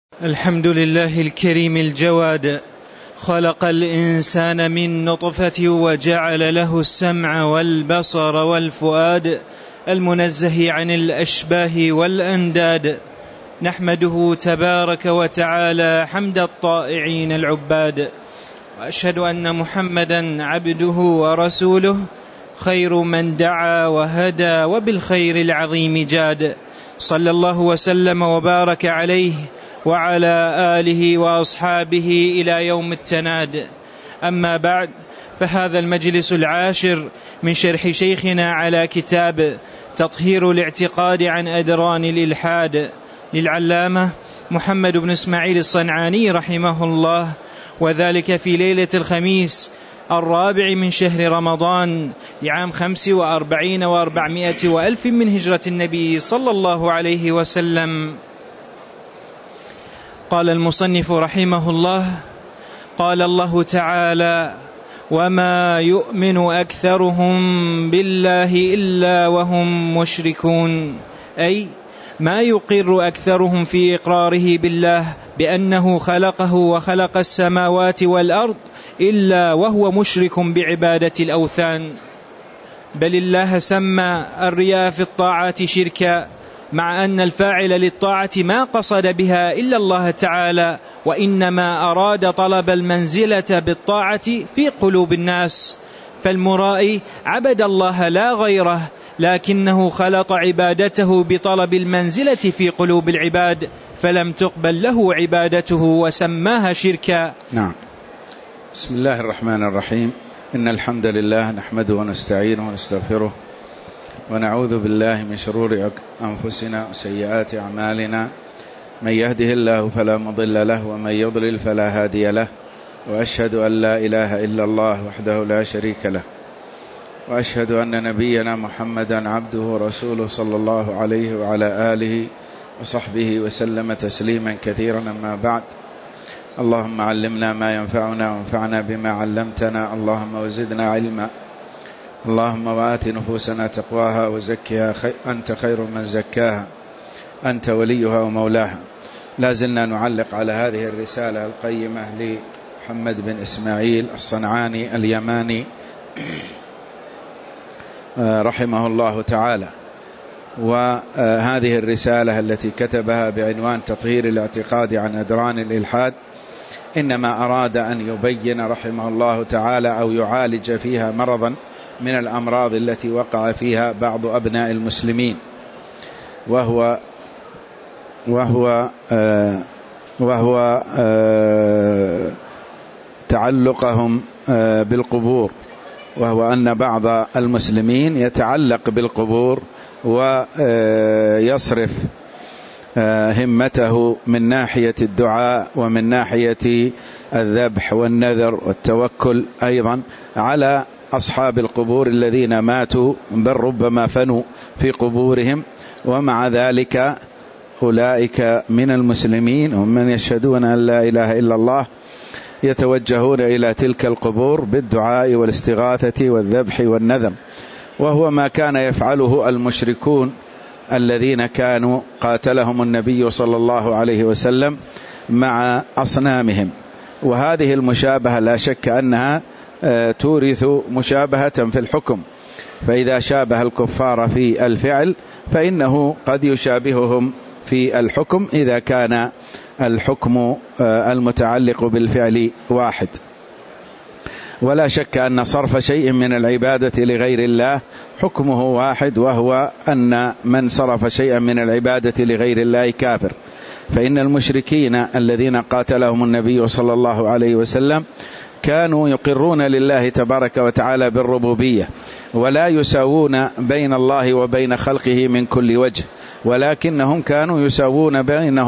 الحمد لله الكريم الجواد، خلق الإنسان من نطفة وجعل له السمع والبصر والفؤاد، المنزه عن الأشباه والأنداد. نحمده تبارك وتعالى حمد الطائعين العباد، وأشهد أن محمدا عبده ورسوله، خير من دعا وهدى وبالخير العظيم جاد. صلى الله وسلم وبارك عليه وعلى آله وأصحابه إلى يوم التناد. أما بعد، فهذا المجلس العاشر من شرح شيخنا على كتاب تطهير الاعتقاد عن أدران الإلحاد للعلامة محمد بن إسماعيل الصنعاني رحمه الله، وذلك في ليلة الخميس 4 من شهر رمضان لعام 45 و400 وألف من هجرة النبي صلى الله عليه وسلم. قال المصنف رحمه الله: قال الله تعالى: وما يؤمن أكثرهم بالله إلا وهم مشركون، أي ما يقر أكثرهم في إقراره بالله بأنه خلقه وخلق السماوات والأرض إلا وهو مشرك بعبادة الأوثان، بل الله سمى الرياء في الطاعات شركا، مع أن الفاعل للطاعة ما قصد بها إلا الله تعالى، وإنما أراد طلب المنزلة بالطاعة في قلوب الناس. فالمرائي عبد الله لا غيره، لكنه خلط عبادته بطلب المنزلة في قلوب العباد، فلم تقبل له عبادته وسماها شركا. نعم. بسم الله الرحمن الرحيم. إن الحمد لله نحمده ونستعينه ونستغفره، ونعوذ بالله من شرور أنفسنا وسيئات أعمالنا، من يهده الله فلا مضل له ومن يضلل فلا هادي له، وأشهد أن لا إله إلا الله وحده لا شريك له، وأشهد أن نبينا محمدا عبده ورسوله صلى الله عليه وعلى آله وصحبه وسلم تسليما كثيرا. أما بعد، اللهم علمنا ما ينفعنا وانفعنا بما علمتنا، اللهم وزدنا علما، اللهم وآت نفوسنا تقواها وزكها أنت خير من زكاها، أنت وليها ومولاها. لازلنا نعلق على هذه الرسالة القيمة لمحمد بن إسماعيل الصنعاني اليماني رحمه الله تعالى، وهذه الرسالة التي كتبها بعنوان تطهير الاعتقاد عن أدران الإلحاد إنما أراد أن يبين رحمه الله تعالى أو يعالج فيها مرضا من الأمراض التي وقع فيها بعض أبناء المسلمين، وهو تعلقهم بالقبور، وهو أن بعض المسلمين يتعلق بالقبور ويصرف همته من ناحية الدعاء ومن ناحية الذبح والنذر والتوكل أيضا على أصحاب القبور الذين ماتوا، بل ربما فنوا في قبورهم. ومع ذلك أولئك من المسلمين هم من يشهدون أن لا إله إلا الله، يتوجهون إلى تلك القبور بالدعاء والاستغاثة والذبح والنذر، وهو ما كان يفعله المشركون الذين كانوا قاتلهم النبي صلى الله عليه وسلم مع أصنامهم. وهذه المشابهة لا شك أنها تورث مشابهة في الحكم، فإذا شابه الكفار في الفعل فإنه قد يشابههم في الحكم إذا كان الحكم المتعلق بالفعل واحد. ولا شك أن صرف شيء من العبادة لغير الله حكمه واحد، وهو أن من صرف شيئا من العبادة لغير الله كافر. فإن المشركين الذين قاتلهم النبي صلى الله عليه وسلم كانوا يقرون لله تبارك وتعالى بالربوبية، ولا يساوون بين الله وبين خلقه من كل وجه، ولكنهم كانوا يساوون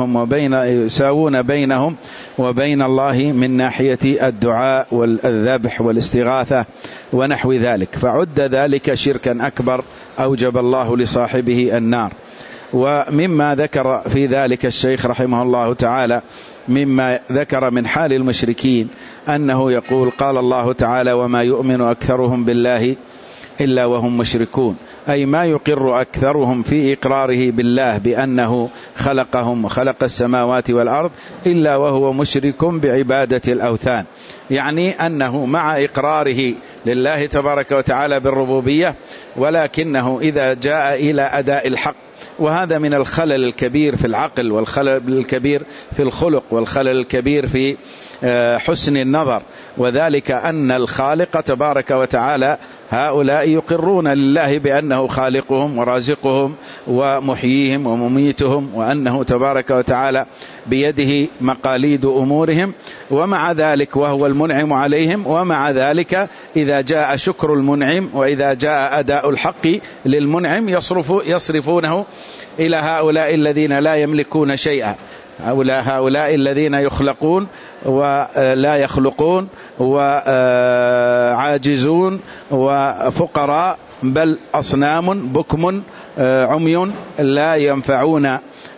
بينهم وبين الله من ناحية الدعاء والذبح والاستغاثة ونحو ذلك، فعد ذلك شركا أكبر أوجب الله لصاحبه النار. ومما ذكر في ذلك الشيخ رحمه الله تعالى مما ذكر من حال المشركين أنه يقول: قال الله تعالى: وما يؤمن أكثرهم بالله إلا وهم مشركون، أي ما يقر أكثرهم في إقراره بالله بأنه خلقهم وخلق السماوات والأرض إلا وهو مشرك بعبادة الأوثان، يعني أنه مع إقراره لله تبارك وتعالى بالربوبية، ولكنه إذا جاء إلى أداء الحق، وهذا من الخلل الكبير في العقل، والخلل الكبير في الخلق، والخلل الكبير في حسن النظر، وذلك أن الخالق تبارك وتعالى هؤلاء يقرون لله بأنه خالقهم ورازقهم ومحييهم ومميتهم، وأنه تبارك وتعالى بيده مقاليد أمورهم، ومع ذلك وهو المنعم عليهم، ومع ذلك إذا جاء شكر المنعم وإذا جاء أداء الحق للمنعم يصرفونه إلى هؤلاء الذين لا يملكون شيئا، هؤلاء الذين يخلقون ولا يخلقون وعاجزون وفقراء، بل أصنام بكم عمي لا ينفعون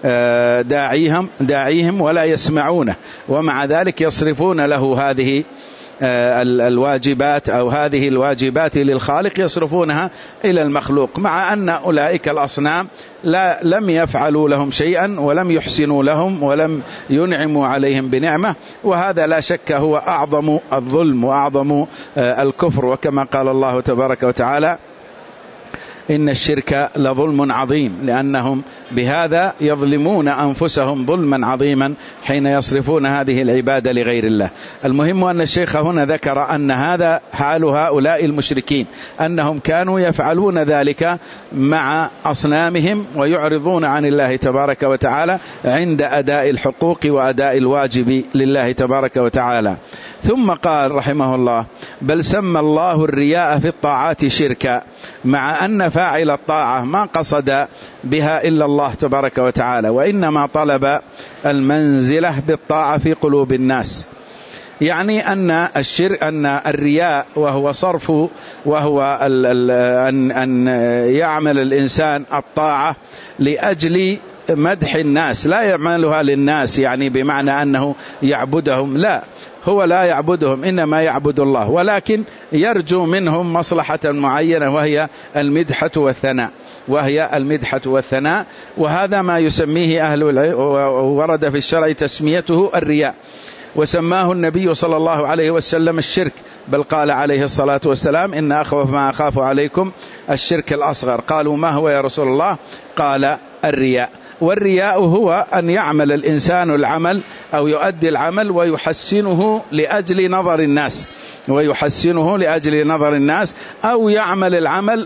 داعيهم ولا يسمعونه، ومع ذلك يصرفون له هذه الواجبات أو هذه الواجبات للخالق يصرفونها إلى المخلوق، مع أن أولئك الأصنام لم يفعلوا لهم شيئا ولم يحسنوا لهم ولم ينعموا عليهم بنعمة، وهذا لا شك هو أعظم الظلم وأعظم الكفر، وكما قال الله تبارك وتعالى إن الشرك لظلم عظيم، لأنهم بهذا يظلمون أنفسهم ظلما عظيما حين يصرفون هذه العبادة لغير الله. المهم أن الشيخ هنا ذكر أن هذا حال هؤلاء المشركين، أنهم كانوا يفعلون ذلك مع أصنامهم ويعرضون عن الله تبارك وتعالى عند أداء الحقوق وأداء الواجب لله تبارك وتعالى. ثم قال رحمه الله بل سمى الله الرياء في الطاعات شركا، مع أن فاعل الطاعة ما قصد بها إلا الله تبارك وتعالى، وإنما طلب المنزلة بالطاعة في قلوب الناس، يعني أن الرياء وهو صرف، وهو أن يعمل الإنسان الطاعة لأجل مدح الناس، لا يعملها للناس يعني بمعنى أنه يعبدهم، لا، هو لا يعبدهم، إنما يعبد الله، ولكن يرجو منهم مصلحة معينة وهي المدحة والثناء، وهذا ما يسميه أهل العلم، ورد في الشرع تسميته الرياء، وسماه النبي صلى الله عليه وسلم الشرك، بل قال عليه الصلاة والسلام إن أخوف ما أخاف عليكم الشرك الأصغر. قالوا ما هو يا رسول الله؟ قال الرياء. والرياء هو أن يعمل الإنسان العمل أو يؤدي العمل ويحسنه لأجل نظر الناس، أو يعمل العمل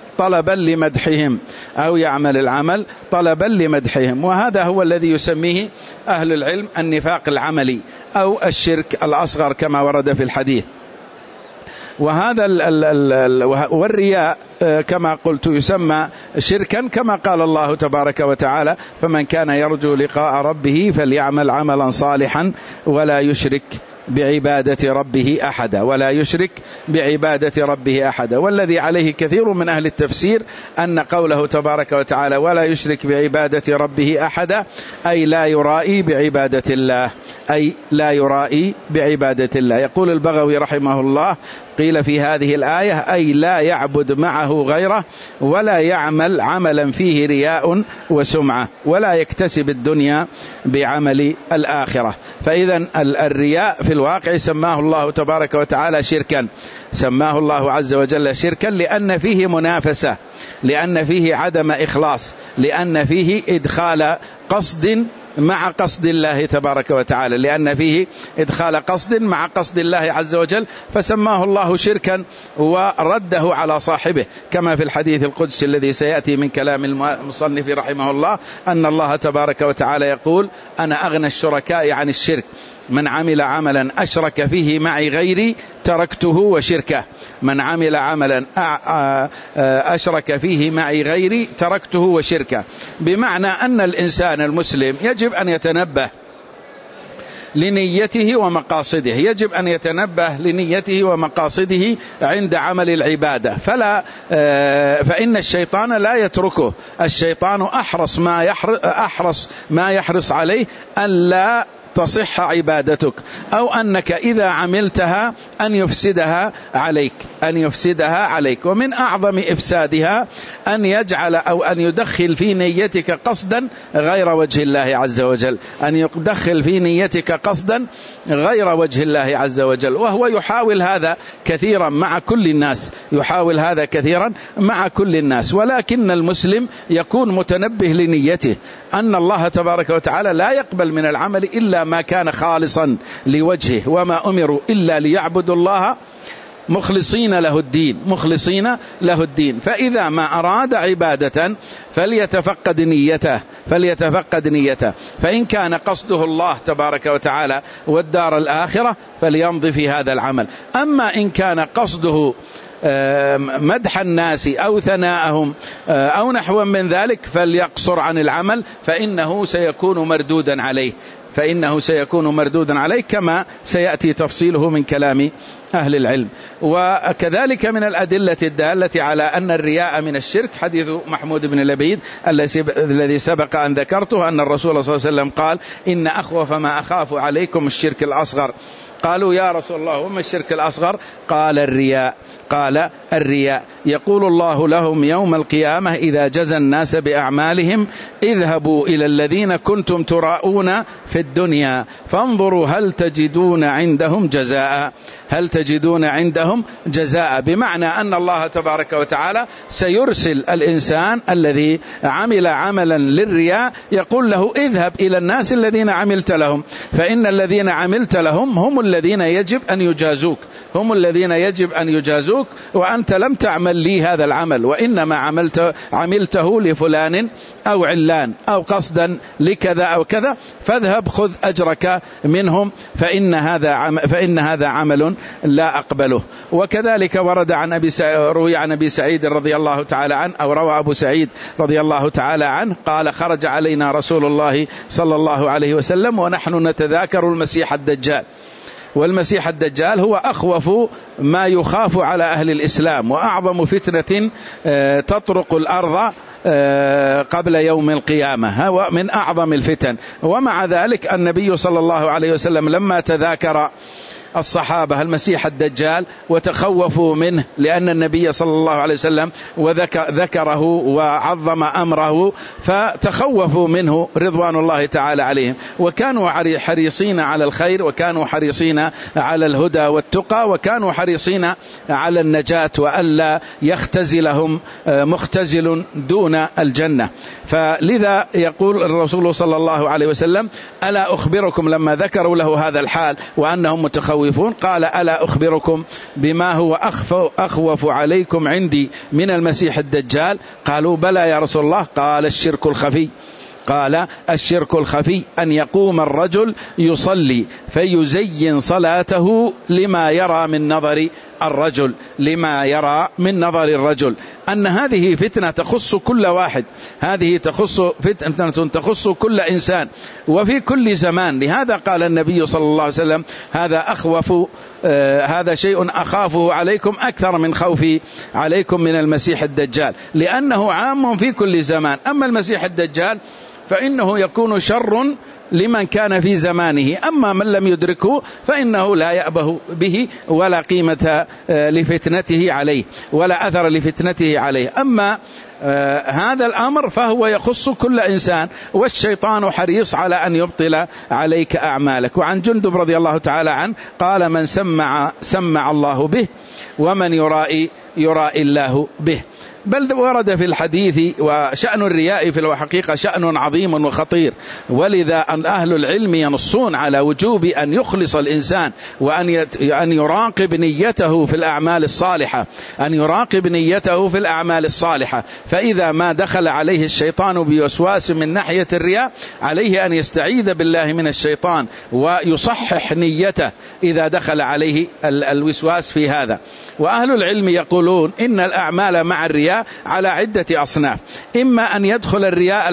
طلبا لمدحهم، وهذا هو الذي يسميه أهل العلم النفاق العملي أو الشرك الأصغر كما ورد في الحديث. وهذا والرياء كما قلت يسمى شركا، كما قال الله تبارك وتعالى فمن كان يرجو لقاء ربه فليعمل عملا صالحا ولا يشرك بعبادة ربه أحدا. والذي عليه كثير من أهل التفسير أن قوله تبارك وتعالى ولا يشرك بعبادة ربه أحدا أي لا يرائي بعبادة الله. يقول البغوي رحمه الله قيل في هذه الآية أي لا يعبد معه غيره ولا يعمل عملا فيه رياء وسمعة ولا يكتسب الدنيا بعمل الآخرة. فإذا الرياء في الواقع سماه الله تبارك وتعالى شركا، سماه الله عز وجل شركا لأن فيه منافسة، لأن فيه عدم إخلاص، لأن فيه إدخال قصد مع قصد الله تبارك وتعالى، لأن فيه إدخال قصد مع قصد الله عز وجل، فسماه الله شركا ورده على صاحبه، كما في الحديث القدسي الذي سيأتي من كلام المصنف رحمه الله أن الله تبارك وتعالى يقول أنا أغنى الشركاء عن الشرك، من عمل عملا أشرك فيه معي غيري تركته وشركه، من عمل عملا أشرك فيه معي غيري تركته وشركه، بمعنى أن الإنسان المسلم يجب أن يتنبه لنيته ومقاصده، يجب أن يتنبه لنيته ومقاصده عند عمل العبادة، فإن الشيطان لا يتركه، الشيطان أحرص ما يحرص عليه أن لا تصح عبادتك، أو أنك إذا عملتها أن يفسدها عليك. ومن أعظم إفسادها أن يجعل أو أن يدخل في نيتك قصدا غير وجه الله عز وجل، أن يدخل في نيتك قصدا غير وجه الله عز وجل. وهو يحاول هذا كثيرا مع كل الناس، ولكن المسلم يكون متنبه لنيته، أن الله تبارك وتعالى لا يقبل من العمل إلا ما كان خالصا لوجهه، وما أمروا إلا ليعبدوا الله مخلصين له الدين. فإذا ما أراد عبادة فليتفقد نيته، فإن كان قصده الله تبارك وتعالى والدار الآخرة فليمضي في هذا العمل. أما إن كان قصده مدح الناس أو ثناءهم أو نحو من ذلك فليقصر عن العمل، فإنه سيكون مردودا عليه كما سيأتي تفصيله من كلام أهل العلم. وكذلك من الأدلة الدالة على أن الرياء من الشرك حديث محمود بن لبيد الذي سبق أن ذكرته، أن الرسول صلى الله عليه وسلم قال: إن أخوف ما أخاف عليكم الشرك الأصغر. قالوا: يا رسول الله وما الشرك الأصغر؟ قال: الرياء. يقول الله لهم يوم القيامة إذا جزى الناس بأعمالهم: اذهبوا إلى الذين كنتم تراءون في الدنيا فانظروا هل تجدون عندهم جزاء. بمعنى أن الله تبارك وتعالى سيرسل الإنسان الذي عمل عملا للرياء، يقول له: اذهب إلى الناس الذين عملت لهم، فإن الذين عملت لهم هم الذين يجب أن يجازوك، وأنت لم تعمل لي هذا العمل، وإنما عملته لفلان أو علان أو قصدا لكذا أو كذا، فاذهب خذ أجرك منهم، فإن هذا عمل لا أقبله. وكذلك روي عن أبي سعيد رضي الله تعالى عنه، أو روى أبو سعيد رضي الله تعالى عنه قال: خرج علينا رسول الله صلى الله عليه وسلم ونحن نتذاكر المسيح الدجال. والمسيح الدجال هو أخوف ما يخاف على أهل الإسلام، وأعظم فتنة تطرق الأرض قبل يوم القيامة، هو من أعظم الفتن. ومع ذلك النبي صلى الله عليه وسلم لما تذاكر الصحابة المسيح الدجال وتخوفوا منه، لأن النبي صلى الله عليه وسلم ذكره وعظم أمره، فتخوفوا منه رضوان الله تعالى عليهم، وكانوا حريصين على الخير، وكانوا حريصين على الهدى والتقى، وكانوا حريصين على النجاة، وألا يختزلهم مختزل دون الجنة. فلذا يقول الرسول صلى الله عليه وسلم: ألا أخبركم، لما ذكروا له هذا الحال وأنهم متخوفون، قال: ألا أخبركم بما هو أخوف عليكم عندي من المسيح الدجال؟ قالوا: بلى يا رسول الله. قال: الشرك الخفي أن يقوم الرجل يصلي فيزين صلاته لما يرى من نظر الرجل، أن هذه فتنة تخص كل واحد، هذه فتنة تخص كل إنسان وفي كل زمان. لهذا قال النبي صلى الله عليه وسلم: هذا شيء أخافه عليكم أكثر من خوفي عليكم من المسيح الدجال، لأنه عام في كل زمان. أما المسيح الدجال فإنه يكون شر لمن كان في زمانه، أما من لم يدركه فإنه لا يأبه به ولا قيمة لفتنته عليه ولا أثر لفتنته عليه. أما هذا الأمر فهو يخص كل إنسان، والشيطان حريص على أن يبطل عليك أعمالك. وعن جندب رضي الله تعالى عنه قال: من سمع الله به، ومن يرائي الله به. بل ورد في الحديث: وشأن الرياء في الحقيقة شأن عظيم وخطير، ولذا أهل العلم ينصون على وجوب أن يخلص الإنسان، وأن يراقب نيته في الأعمال الصالحة، فإذا ما دخل عليه الشيطان بوسواس من ناحية الرياء عليه أن يستعيذ بالله من الشيطان ويصحح نيته إذا دخل عليه الوسواس في هذا. وأهل العلم يقولون إن الأعمال مع الرياء على عدة أصناف: إما أن يدخل الرياء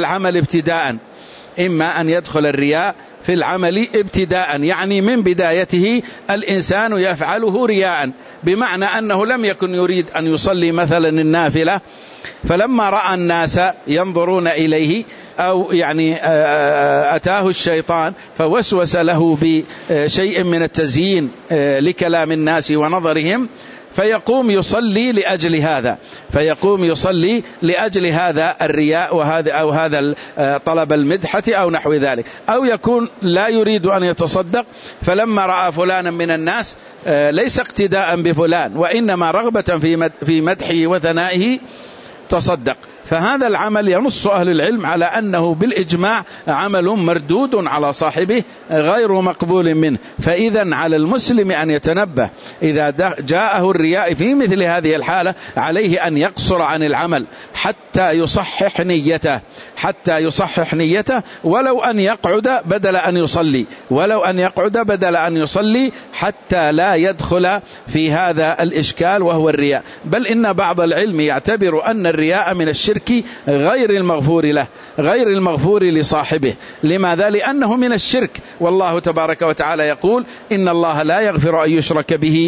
في العمل ابتداء، يعني من بدايته الإنسان يفعله رياء، بمعنى أنه لم يكن يريد أن يصلي مثلا النافلة فلما رأى الناس ينظرون إليه أو يعني أتاه الشيطان فوسوس له بشيء من التزيين لكلام الناس ونظرهم، فيقوم يصلي لأجل هذا، فيقوم يصلي لأجل هذا الرياء وهذا أو هذا طلب المدحة أو نحو ذلك، أو يكون لا يريد أن يتصدق، فلما رأى فلانا من الناس ليس اقتداء بفلان وإنما رغبة في مدحه وثنائه تصدق. فهذا العمل ينص أهل العلم على أنه بالإجماع عمل مردود على صاحبه غير مقبول منه. فإذا على المسلم أن يتنبه إذا جاءه الرياء في مثل هذه الحالة، عليه أن يقصر عن العمل حتى يصحح نيته، حتى يصحح نيته، ولو أن يقعد بدل أن يصلي، ولو أن يقعد بدل أن يصلي، حتى لا يدخل في هذا الإشكال وهو الرياء. بل إن بعض العلم يعتبر أن الرياء من الشرك غير المغفور له، غير المغفور لصاحبه. لماذا؟ لأنه من الشرك، والله تبارك وتعالى يقول إن الله لا يغفر أن يشرك به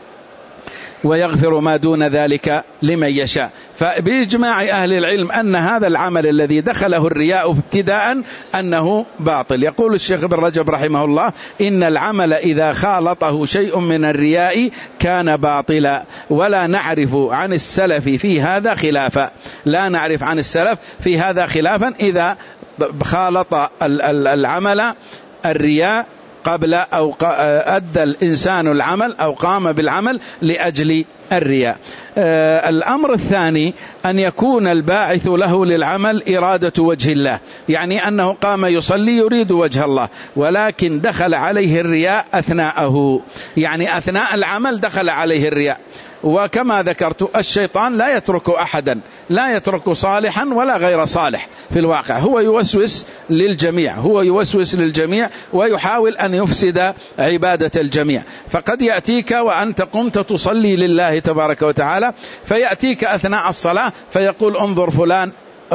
ويغفر ما دون ذلك لمن يشاء. فبإجماع أهل العلم أن هذا العمل الذي دخله الرياء ابتداء أنه باطل. يقول الشيخ ابن رجب رحمه الله إن العمل إذا خالطه شيء من الرياء كان باطلا، ولا نعرف عن السلف في هذا خلافا، لا نعرف عن السلف في هذا خلافا إذا خالط العمل الرياء قبل أو أدى الإنسان العمل أو قام بالعمل لأجل الرياء. الأمر الثاني أن يكون الباعث له للعمل إرادة وجه الله، يعني أنه قام يصلي يريد وجه الله، ولكن دخل عليه الرياء أثناءه، يعني أثناء العمل دخل عليه الرياء. وكما ذكرت الشيطان لا يترك أحدا، لا يترك صالحا ولا غير صالح، في الواقع هو يوسوس للجميع، هو يوسوس للجميع ويحاول أن يفسد عبادة الجميع. فقد يأتيك وأنت قمت تصلي لله تبارك وتعالى، فيأتيك أثناء الصلاة فيقول انظر فلان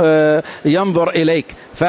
ينظر إليك،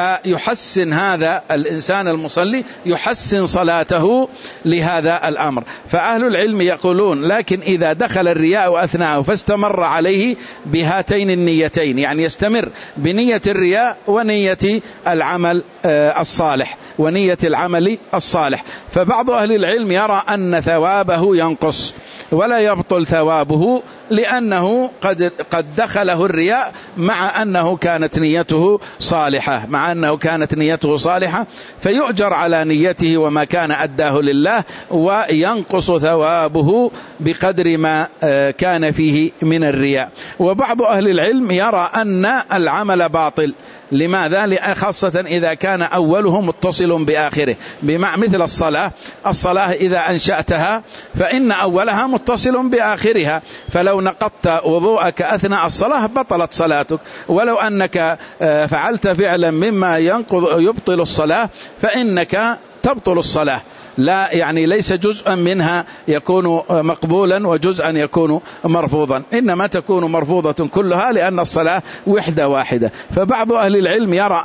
فيحسن هذا الإنسان المصلي يحسن صلاته لهذا الأمر. فأهل العلم يقولون لكن إذا دخل الرياء أثناءه فاستمر عليه بهاتين النيتين، يعني يستمر بنية الرياء ونية العمل الصالح، ونية العمل الصالح، فبعض أهل العلم يرى أن ثوابه ينقص ولا يبطل ثوابه، لأنه قد دخله الرياء مع أنه كانت نيته صالحة، مع أنه كانت نيته صالحة، فيؤجر على نيته وما كان أداه لله، وينقص ثوابه بقدر ما كان فيه من الرياء. وبعض أهل العلم يرى أن العمل باطل. لماذا؟ خاصة إذا كان أوله متصل بآخره، مثل الصلاة إذا أنشأتها فإن أولها متصل بآخرها، فلو نقضت وضوءك أثناء الصلاة بطلت صلاتك، ولو أنك فعلت فعلا مما يبطل الصلاة فإنك تبطل الصلاة، لا يعني ليس جزءا منها يكون مقبولا وجزءا يكون مرفوضا، إنما تكون مرفوضة كلها، لأن الصلاة وحدة واحدة. فبعض أهل العلم يرى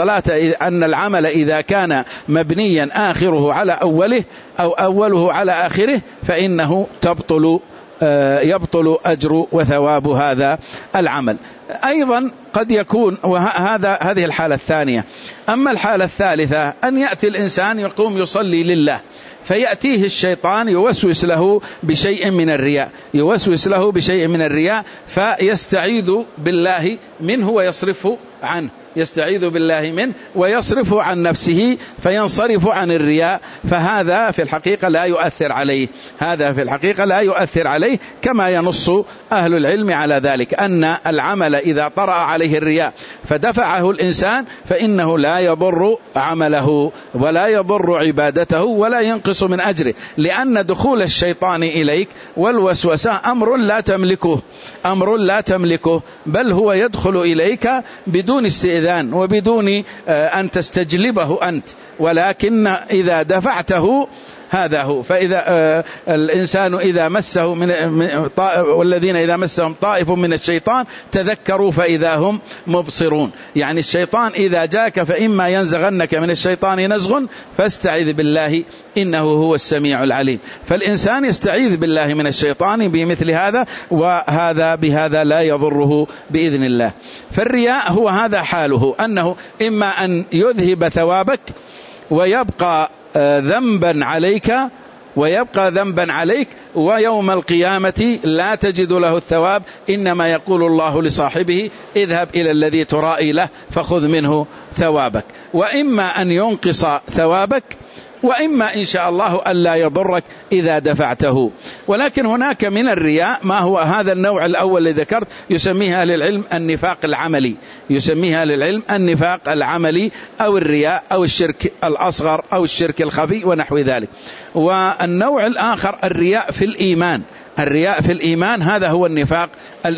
أن العمل إذا كان مبنيا آخره على أوله أو أوله على آخره فإنه يبطل أجر وثواب هذا العمل. أيضا قد يكون هذه الحالة الثانية. أما الحالة الثالثة أن يأتي الإنسان يقوم يصلي لله، فيأتيه الشيطان يوسوس له بشيء من الرياء، يوسوس له بشيء من الرياء، فيستعيذ بالله منه ويصرفه عنه، يستعيذ بالله منه ويصرفه عن نفسه فينصرف عن الرياء. فهذا في الحقيقة لا يؤثر عليه، هذا في الحقيقة لا يؤثر عليه، كما ينص أهل العلم على ذلك، أن العمل إذا طرأ عليه الرياء فدفعه الإنسان فإنه لا يضر عمله ولا يضر عبادته ولا ينقص من أجره، لأن دخول الشيطان إليك والوسوسة أمر لا تملكه، بل هو يدخل إليك بدون استئذان وبدون أن تستجلبه أنت، ولكن إذا دفعته هذا هو. فإذا الإنسان إذا مسه والذين إذا مسهم طائف من الشيطان تذكروا فإذا هم مبصرون. يعني الشيطان إذا جاك فإما ينزغنك من الشيطان نزغ فاستعذ بالله إنه هو السميع العليم. فالإنسان يستعيذ بالله من الشيطان بمثل هذا، وهذا بهذا لا يضره بإذن الله. فالرياء هو هذا حاله، أنه إما أن يذهب ثوابك ويبقى ذنبا عليك ويوم القيامة لا تجد له الثواب، إنما يقول الله لصاحبه اذهب إلى الذي ترائي له فخذ منه ثوابك. وإما أن ينقص ثوابك، وإما إن شاء الله ألا يضرك إذا دفعته. ولكن هناك من الرياء ما هو هذا النوع الأول الذي ذكرت، يسميها أهل العلم النفاق العملي، أو الرياء أو الشرك الأصغر أو الشرك الخفي ونحو ذلك. والنوع الآخر الرياء في الإيمان، هذا هو النفاق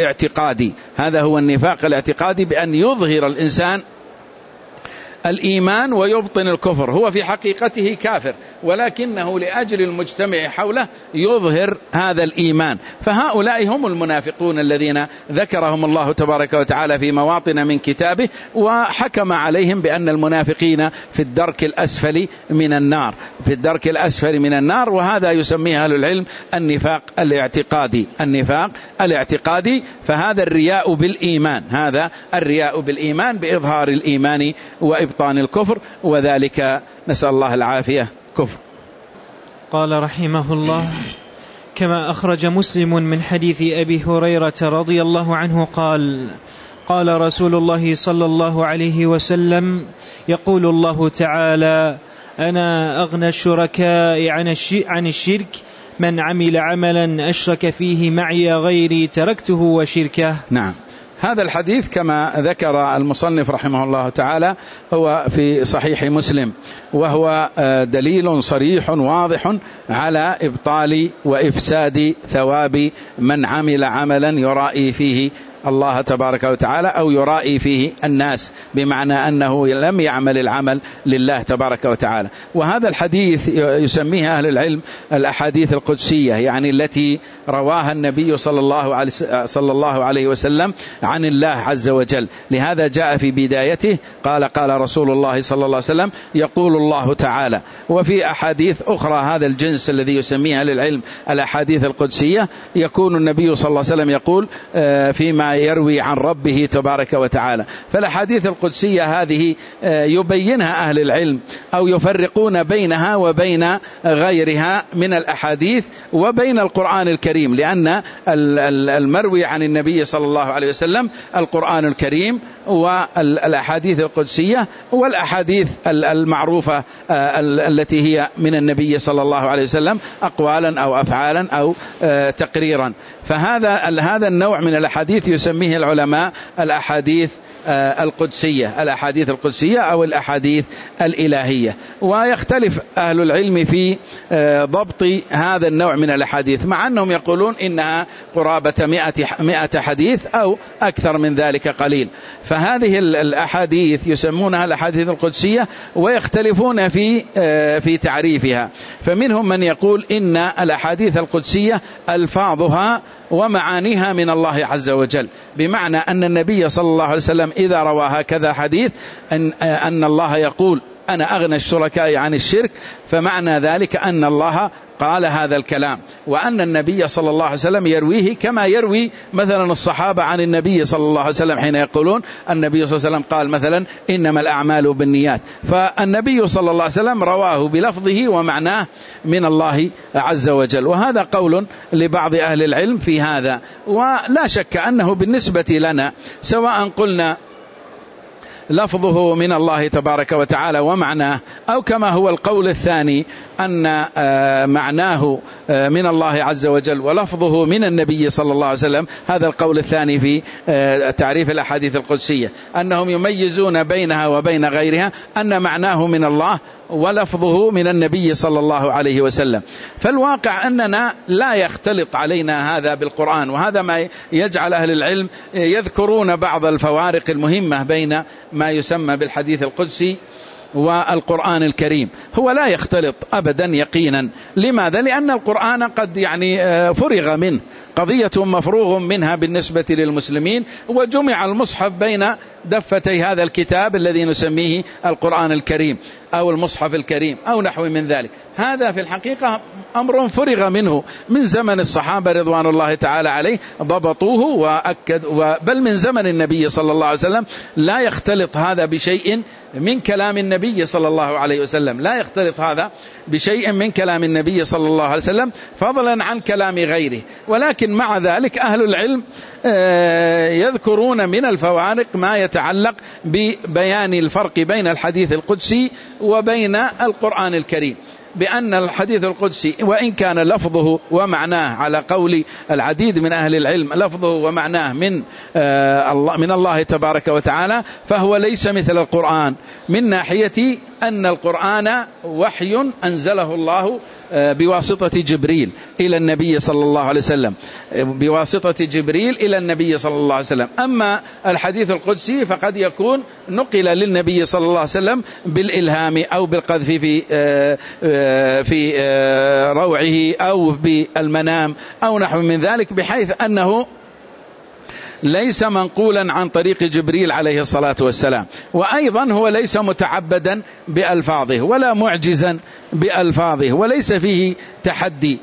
الاعتقادي، بأن يظهر الإنسان الإيمان ويبطن الكفر. هو في حقيقته كافر، ولكنه لأجل المجتمع حوله يظهر هذا الإيمان. فهؤلاء هم المنافقون الذين ذكرهم الله تبارك وتعالى في مواطن من كتابه، وحكم عليهم بأن المنافقين في الدرك الأسفل من النار. وهذا يسميه أهل العلم النفاق الاعتقادي. فهذا الرياء بالإيمان، بإظهار الإيمان وإبطان الكفر، وذلك نسأل الله العافية كفر. قال رحمه الله: كما أخرج مسلم من حديث أبي هريرة رضي الله عنه قال: قال رسول الله صلى الله عليه وسلم: يقول الله تعالى: أنا أغنى الشركاء عن الشرك، من عمل عملا أشرك فيه معي غيري تركته وشركه. نعم، هذا الحديث كما ذكر المصنف رحمه الله تعالى هو في صحيح مسلم، وهو دليل صريح واضح على إبطال وإفساد ثواب من عمل عملا يرائي فيه الله تبارك وتعالى أو يرائي فيه الناس، بمعنى أنه لم يعمل العمل لله تبارك وتعالى. وهذا الحديث يسميه أهل العلم الأحاديث القدسية، يعني التي رواها النبي صلى الله عليه وسلم عن الله عز وجل. لهذا جاء في بدايته قال رسول الله صلى الله عليه وسلم يقول الله تعالى. وفي أحاديث أخرى هذا الجنس الذي يسميه أهل العلم الأحاديث القدسية، يكون النبي صلى الله عليه وسلم يقول فيما يروي عن ربه تبارك وتعالى. فالأحاديث القدسية هذه يبينها أهل العلم أو يفرقون بينها وبين غيرها من الأحاديث وبين القرآن الكريم، لأن المروي عن النبي صلى الله عليه وسلم القرآن الكريم والأحاديث القدسية والأحاديث المعروفة التي هي من النبي صلى الله عليه وسلم أقوالا أو أفعالا أو تقريرا. فهذا النوع من الأحاديث يسميه العلماء الأحاديث القدسية أو الأحاديث الإلهية. ويختلف أهل العلم في ضبط هذا النوع من الأحاديث، مع أنهم يقولون إنها قرابة 100 حديث أو أكثر من ذلك قليل. فهذه الأحاديث يسمونها الأحاديث القدسية، ويختلفون في تعريفها. فمنهم من يقول إن الأحاديث القدسية ألفاظها ومعانيها من الله عز وجل، بمعنى أن النبي صلى الله عليه وسلم إذا روى هكذا حديث أن الله يقول أنا أغنى الشركاء عن الشرك، فمعنى ذلك أن الله قال هذا الكلام، وأن النبي صلى الله عليه وسلم يرويه كما يروي مثلا الصحابة عن النبي صلى الله عليه وسلم حين يقولون النبي صلى الله عليه وسلم قال مثلا إنما الأعمال بالنيات، فالنبي صلى الله عليه وسلم رواه بلفظه ومعناه من الله عز وجل. وهذا قول لبعض أهل العلم في هذا. ولا شك أنه بالنسبة لنا سواء قلنا لفظه من الله تبارك وتعالى ومعناه، أو كما هو القول الثاني أن معناه من الله عز وجل ولفظه من النبي صلى الله عليه وسلم، هذا القول الثاني في تعريف الأحاديث القدسية، أنهم يميزون بينها وبين غيرها أن معناه من الله ولفظه من النبي صلى الله عليه وسلم. فالواقع أننا لا يختلط علينا هذا بالقرآن، وهذا ما يجعل أهل العلم يذكرون بعض الفوارق المهمة بين ما يسمى بالحديث القدسي والقرآن الكريم. هو لا يختلط أبدا يقينا. لماذا؟ لأن القرآن قد فرغ منه، قضية مفروغ منها بالنسبة للمسلمين، وجمع المصحف بين دفتي هذا الكتاب الذي نسميه القرآن الكريم أو المصحف الكريم أو نحو من ذلك. هذا في الحقيقة أمر فرغ منه من زمن الصحابة رضوان الله تعالى عليه، ضبطوه وأكدوا، بل من زمن النبي صلى الله عليه وسلم لا يختلط هذا بشيء من كلام النبي صلى الله عليه وسلم، لا يختلط هذا بشيء من كلام النبي صلى الله عليه وسلم فضلا عن كلام غيره. ولكن مع ذلك أهل العلم يذكرون من الفوارق ما يتعلق ببيان الفرق بين الحديث القدسي وبين القرآن الكريم، بأن الحديث القدسي وإن كان لفظه ومعناه على قول العديد من أهل العلم لفظه ومعناه من الله تبارك وتعالى، فهو ليس مثل القرآن من ناحية أن القرآن وحي أنزله الله بواسطة جبريل إلى النبي صلى الله عليه وسلم، بواسطة جبريل إلى النبي صلى الله عليه وسلم. أما الحديث القدسي فقد يكون نقل للنبي صلى الله عليه وسلم بالإلهام أو بالقذف في روعه أو بالمنام أو نحو من ذلك، بحيث أنه ليس منقولا عن طريق جبريل عليه الصلاة والسلام. وأيضا هو ليس متعبدا بألفاظه ولا معجزا بألفاظه، وليس فيه تحدي،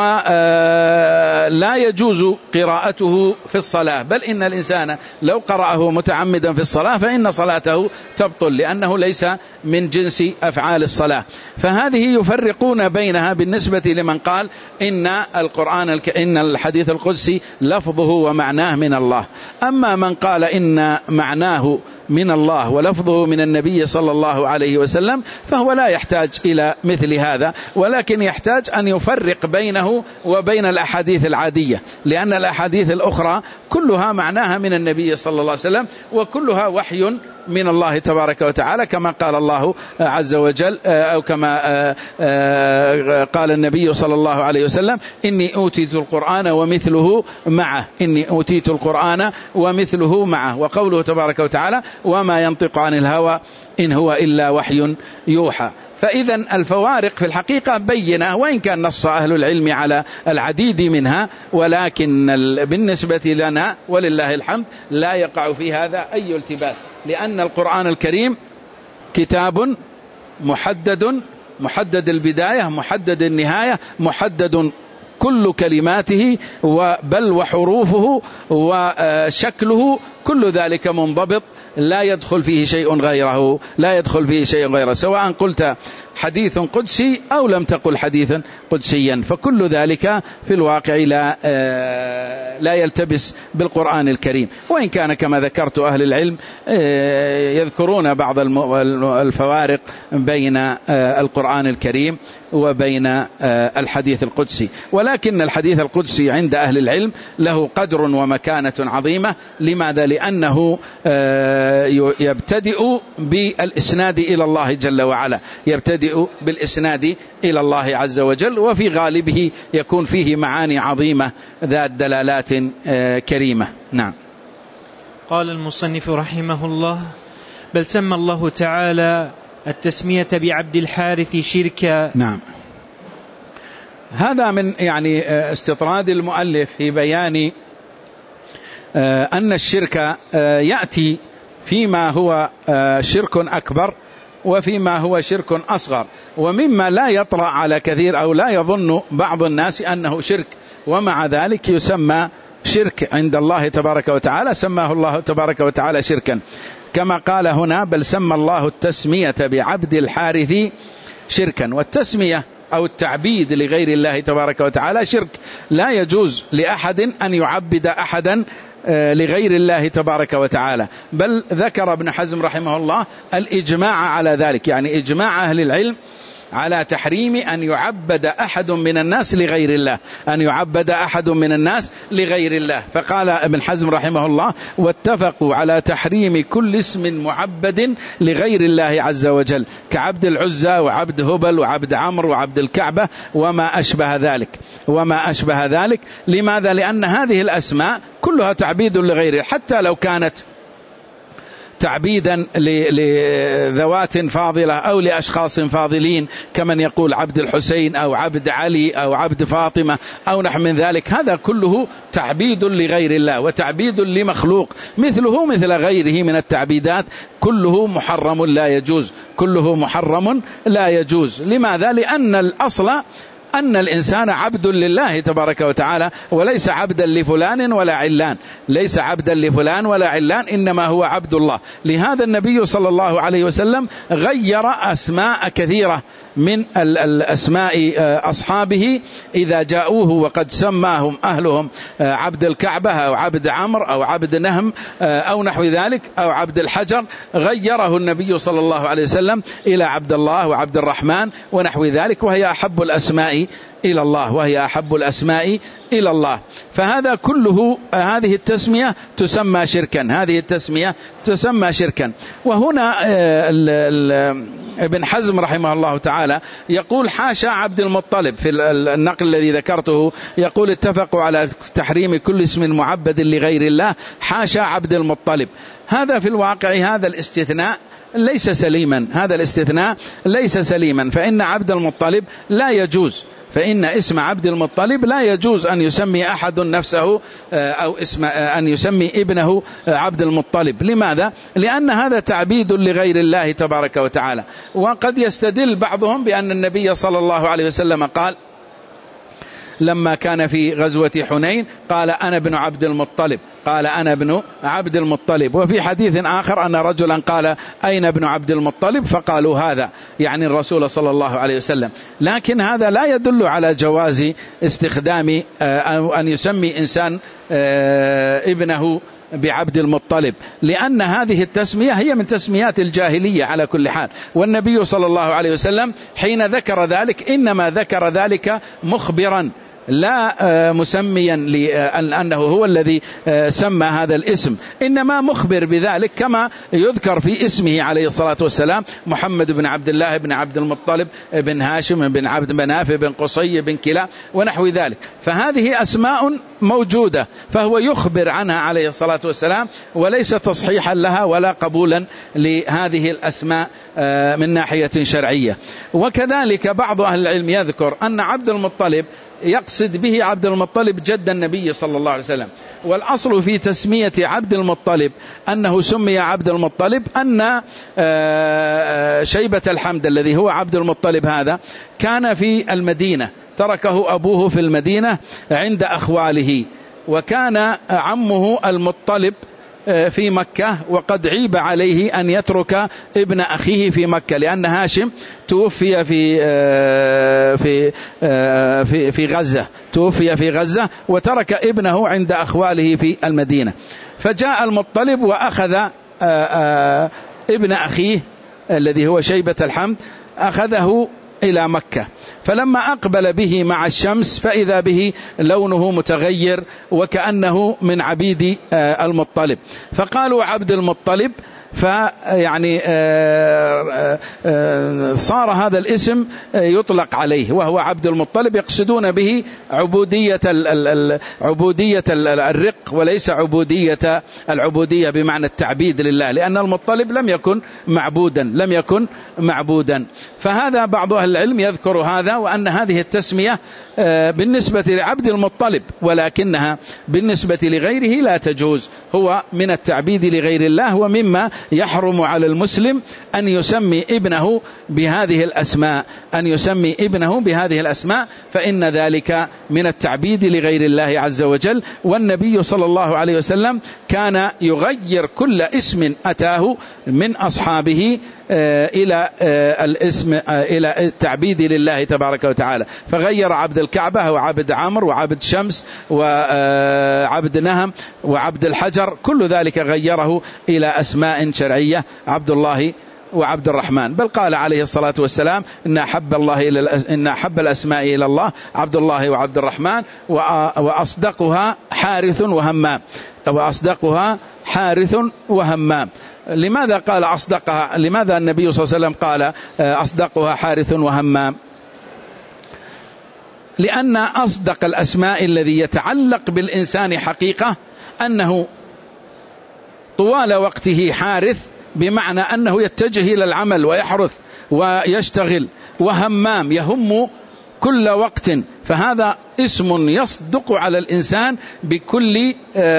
ولا يجوز قراءته في الصلاة، بل إن الإنسان لو قرأه متعمدا في الصلاة فإن صلاته تبطل، لأنه ليس من جنس أفعال الصلاة. فهذه يفرقون بينها بالنسبة لمن قال إن الحديث القدسي لفظه ومعناه من الله. أما من قال إن معناه من الله ولفظه من النبي صلى الله عليه وسلم فهو لا يحتاج إلى مثل هذا، ولكن يحتاج أن يفرق بينه وبين الأحاديث العادية، لأن الأحاديث الأخرى كلها معناها من النبي صلى الله عليه وسلم وكلها وحي من الله تبارك وتعالى، كما قال الله عز وجل أو كما قال النبي صلى الله عليه وسلم: إني أوتيت القرآن ومثله معه، إني أوتيت القرآن ومثله معه. وقوله تبارك وتعالى: وما ينطق عن الهوى إن هو إلا وحي يوحى. فإذا الفوارق في الحقيقة بينة، وإن كان نص أهل العلم على العديد منها، ولكن بالنسبة لنا ولله الحمد لا يقع في هذا أي التباس، لأن القرآن الكريم كتاب محدد البداية، محدد النهاية، محدد كل كلماته بل وحروفه وشكله، كل ذلك منضبط، لا يدخل فيه شيء غيره، سواء قلت حديث قدسي أو لم تقل حديثا قدسيا، فكل ذلك في الواقع لا يلتبس بالقرآن الكريم. وإن كان كما ذكرت أهل العلم يذكرون بعض الفوارق بين القرآن الكريم وبين الحديث القدسي، ولكن الحديث القدسي عند أهل العلم له قدر ومكانة عظيمة. لماذا؟ لأنه يبتدئ بالإسناد إلى الله جل وعلا، يبتدئ بالإسناد إلى الله عز وجل، وفي غالبه يكون فيه معاني عظيمة ذات دلالات كريمة. نعم. قال المصنف رحمه الله: بل سمى الله تعالى التسمية بعبد الحارث شركا. نعم. هذا من استطراد المؤلف في بيان أن الشرك يأتي فيما هو شرك أكبر وفيما هو شرك أصغر، ومما لا يطرأ على كثير أو لا يظن بعض الناس أنه شرك، ومع ذلك يسمى شرك عند الله تبارك وتعالى، سماه الله تبارك وتعالى شركا، كما قال هنا: بل سمى الله التسمية بعبد الحارث شركا. والتسمية أو التعبيد لغير الله تبارك وتعالى شرك، لا يجوز لأحد أن يعبد أحدا لغير الله تبارك وتعالى، بل ذكر ابن حزم رحمه الله الإجماع على ذلك، إجماع أهل العلم على تحريم أن يعبد أحد من الناس لغير الله، أن يعبد أحد من الناس لغير الله. فقال ابن حزم رحمه الله: واتفقوا على تحريم كل اسم معبد لغير الله عز وجل، كعبد العزى وعبد هبل وعبد عمرو وعبد الكعبة وما أشبه ذلك. لماذا؟ لأن هذه الأسماء كلها تعبيد لغيره، حتى لو كانت تعبيدا لذوات فاضلة أو لأشخاص فاضلين، كمن يقول عبد الحسين أو عبد علي أو عبد فاطمة أو نحو من ذلك. هذا كله تعبيد لغير الله وتعبيد لمخلوق مثله مثل غيره من التعبيدات، كله محرم لا يجوز، كله محرم لا يجوز. لماذا؟ لأن الأصل أن الإنسان عبد لله تبارك وتعالى، وليس عبدا لفلان ولا علان، ليس عبدا لفلان ولا علان، إنما هو عبد الله. لهذا النبي صلى الله عليه وسلم غير أسماء كثيرة من الأسماء أصحابه إذا جاءوه وقد سماهم أهلهم عبد الكعبة أو عبد عمرو أو عبد نهم أو نحو ذلك أو عبد الحجر، غيره النبي صلى الله عليه وسلم إلى عبد الله وعبد الرحمن ونحو ذلك، وهي أحب الأسماء إلى الله، وهي أحب الأسماء إلى الله. فهذا كله، هذه التسمية تسمى شركا، هذه التسمية تسمى شركا. وهنا ابن حزم رحمه الله تعالى يقول حاشا عبد المطلب، في النقل الذي ذكرته يقول اتفقوا على تحريم كل اسم معبد لغير الله حاشا عبد المطلب. هذا في الواقع هذا الاستثناء ليس سليما، هذا الاستثناء ليس سليما، فإن عبد المطلب لا يجوز، فإن اسم عبد المطلب لا يجوز أن يسمي أحد نفسه أو أن يسمي ابنه عبد المطلب. لماذا؟ لأن هذا تعبيد لغير الله تبارك وتعالى. وقد يستدل بعضهم بأن النبي صلى الله عليه وسلم قال لما كان في غزوة حنين قال أنا ابن عبد المطلب، قال أنا ابن عبد المطلب. وفي حديث آخر أن رجلا قال أين ابن عبد المطلب، فقالوا هذا يعني الرسول صلى الله عليه وسلم. لكن هذا لا يدل على جواز استخدام أو أن يسمي إنسان ابنه بعبد المطلب، لأن هذه التسمية هي من تسميات الجاهلية على كل حال. والنبي صلى الله عليه وسلم حين ذكر ذلك إنما ذكر ذلك مخبرا لا مسميا لأنه هو الذي سمى هذا الاسم، إنما مخبر بذلك، كما يذكر في اسمه عليه الصلاة والسلام محمد بن عبد الله بن عبد المطلب بن هاشم بن عبد مناف بن قصي بن كلاب ونحو ذلك. فهذه أسماء موجودة، فهو يخبر عنها عليه الصلاة والسلام، وليس تصحيحا لها ولا قبولا لهذه الأسماء من ناحية شرعية. وكذلك بعض أهل العلم يذكر أن عبد المطلب يقصد به عبد المطلب جد النبي صلى الله عليه وسلم. والأصل في تسمية عبد المطلب أنه سمي عبد المطلب أن شيبة الحمد الذي هو عبد المطلب هذا كان في المدينة، تركه أبوه في المدينة عند أخواله، وكان عمه المطلب في مكة، وقد عيب عليه أن يترك ابن أخيه في مكة، لأن هاشم توفي في غزة، توفي في غزة وترك ابنه عند أخواله في المدينة. فجاء المطلب وأخذ ابن أخيه الذي هو شيبة الحمد، أخذه إلى مكة، فلما أقبل به مع الشمس فإذا به لونه متغير وكأنه من عبيد المطلب، فقالوا عبد المطلب، فيعني صار هذا الاسم يطلق عليه وهو عبد المطلب، يقصدون به عبودية الرق وليس العبودية بمعنى التعبيد لله، لأن المطلب لم يكن معبودا. فهذا بعض أهل العلم يذكر هذا، وأن هذه التسمية بالنسبة لعبد المطلب، ولكنها بالنسبة لغيره لا تجوز، هو من التعبيد لغير الله، ومما يحرم على المسلم أن يسمي ابنه بهذه الأسماء، فإن ذلك من التعبيد لغير الله عز وجل. والنبي صلى الله عليه وسلم كان يغير كل اسم أتاه من أصحابه إلى الاسم إلى التعبيد لله تبارك وتعالى، فغير عبد الكعبة وعبد عمرو وعبد شمس وعبد نهم وعبد الحجر، كل ذلك غيره إلى أسماء شرعية، عبد الله وعبد الرحمن. بل قال عليه الصلاة والسلام إن أحب الأسماء إلى الله عبد الله وعبد الرحمن، وأصدقها حارث وهمام. لماذا قال أصدقها؟ لماذا النبي صلى الله عليه وسلم قال أصدقها حارث وهمام؟ لأن أصدق الأسماء الذي يتعلق بالإنسان حقيقة أنه طوال وقته حارث بمعنى أنه يتجه إلى العمل ويحرث ويشتغل وهمام يهم كل وقت، فهذا اسم يصدق على الإنسان بكل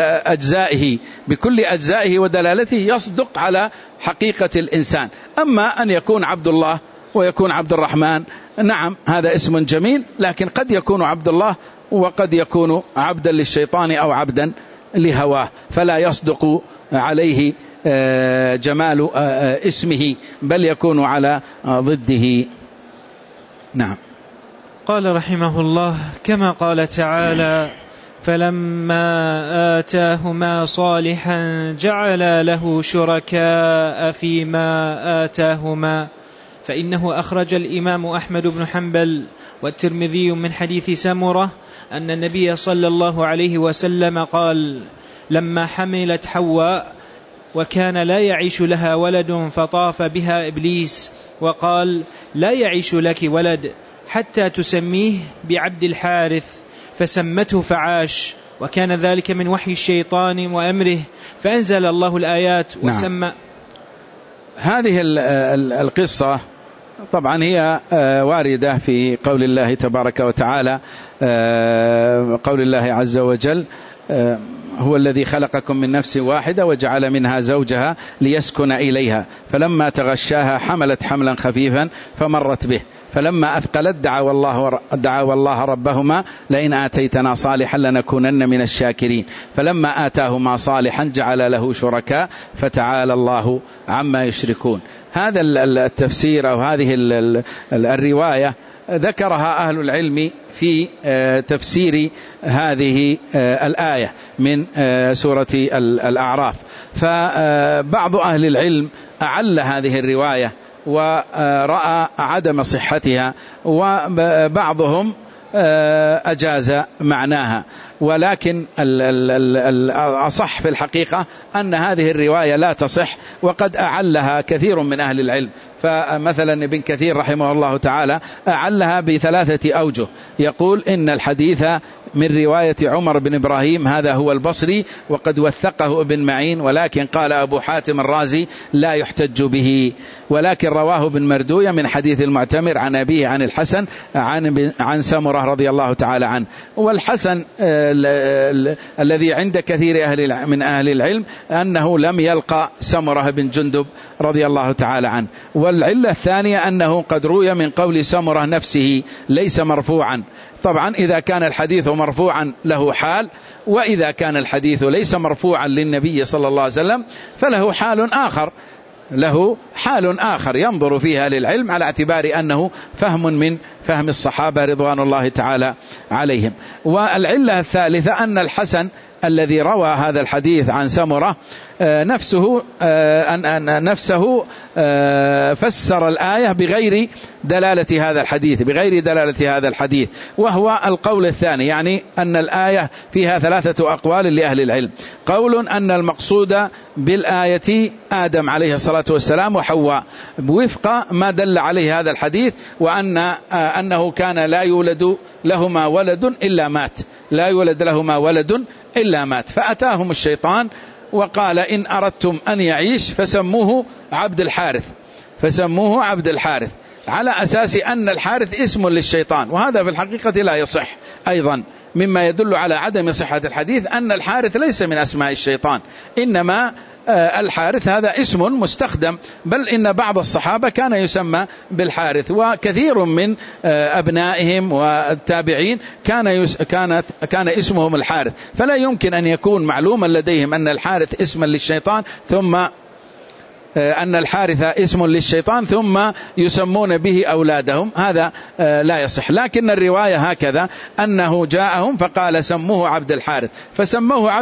أجزائه ودلالته، يصدق على حقيقة الإنسان. أما أن يكون عبد الله ويكون عبد الرحمن، نعم هذا اسم جميل، لكن قد يكون عبد الله وقد يكون عبدا للشيطان أو عبدا لهواه، فلا يصدق عليه جمال اسمه، بل يكون على ضده. نعم. قال رحمه الله: كما قال تعالى: فلما آتاهما صالحا جعل له شركاء فيما آتاهما. فإنه أخرج الإمام أحمد بن حنبل والترمذي من حديث سمرة أن النبي صلى الله عليه وسلم قال: لما حملت حواء وكان لا يعيش لها ولد فطاف بها إبليس وقال: لا يعيش لك ولد حتى تسميه بعبد الحارث، فسمته فعاش، وكان ذلك من وحي الشيطان وأمره، فأنزل الله الآيات وسمى. نعم. هذه القصة طبعا هي واردة في قول الله تبارك وتعالى، قول الله عز وجل: هو الذي خلقكم من نفس واحدة وجعل منها زوجها ليسكن إليها فلما تغشاها حملت حملا خفيفا فمرت به فلما أثقلت دعوا الله ربهما لئن آتيتنا صالحا لنكونن من الشاكرين فلما آتاهما صالحا جعل له شركاء فتعالى الله عما يشركون. هذا التفسير أو هذه الرواية ذكرها أهل العلم في تفسير هذه الآية من سورة الأعراف. فبعض أهل العلم أعل هذه الرواية ورأى عدم صحتها، وبعضهم أجاز معناها، ولكن الأصح في الحقيقة أن هذه الرواية لا تصح، وقد أعلها كثير من أهل العلم. فمثلا ابن كثير رحمه الله تعالى أعلها ب3 أوجه، يقول إن الحديث من رواية عمر بن إبراهيم هذا هو البصري وقد وثقه ابن معين، ولكن قال أبو حاتم الرازي لا يحتج به، ولكن رواه ابن مردوية من حديث المعتمر عن أبيه عن الحسن عن سمرة رضي الله تعالى عنه. والحسن الذي عند كثير من أهل العلم أنه لم يلقى سمرة بن جندب رضي الله تعالى عنه. والعلة الثانية أنه قد روي من قول سمرة نفسه ليس مرفوعا. طبعا إذا كان الحديث مرفوعا له حال، وإذا كان الحديث ليس مرفوعا للنبي صلى الله عليه وسلم فله حال آخر ينظر فيها للعلم على اعتبار أنه فهم من فهم الصحابة رضوان الله تعالى عليهم. والعلة الثالثة أن الحسن الذي روى هذا الحديث عن سمرة نفسه فسر الآية بغير دلالة هذا الحديث، وهو القول الثاني، يعني أن الآية فيها 3 أقوال لأهل العلم. قول أن المقصود بالآية آدم عليه الصلاة والسلام وحواء وفق ما دل عليه هذا الحديث، وأنه كان لا يولد لهما ولد إلا مات، فأتاهم الشيطان وقال إن أردتم أن يعيش فسموه عبد الحارث على أساس أن الحارث اسم للشيطان، وهذا في الحقيقة لا يصح. أيضا مما يدل على عدم صحة الحديث أن الحارث ليس من أسماء الشيطان، إنما الحارث هذا اسم مستخدم، بل إن بعض الصحابة كان يسمى بالحارث، وكثير من أبنائهم والتابعين كان اسمهم الحارث، فلا يمكن أن يكون معلوما لديهم أن الحارث اسما للشيطان ثم يسمون به أولادهم، هذا لا يصح. لكن الرواية هكذا أنه جاءهم فقال سموه عبد الحارث، فسموه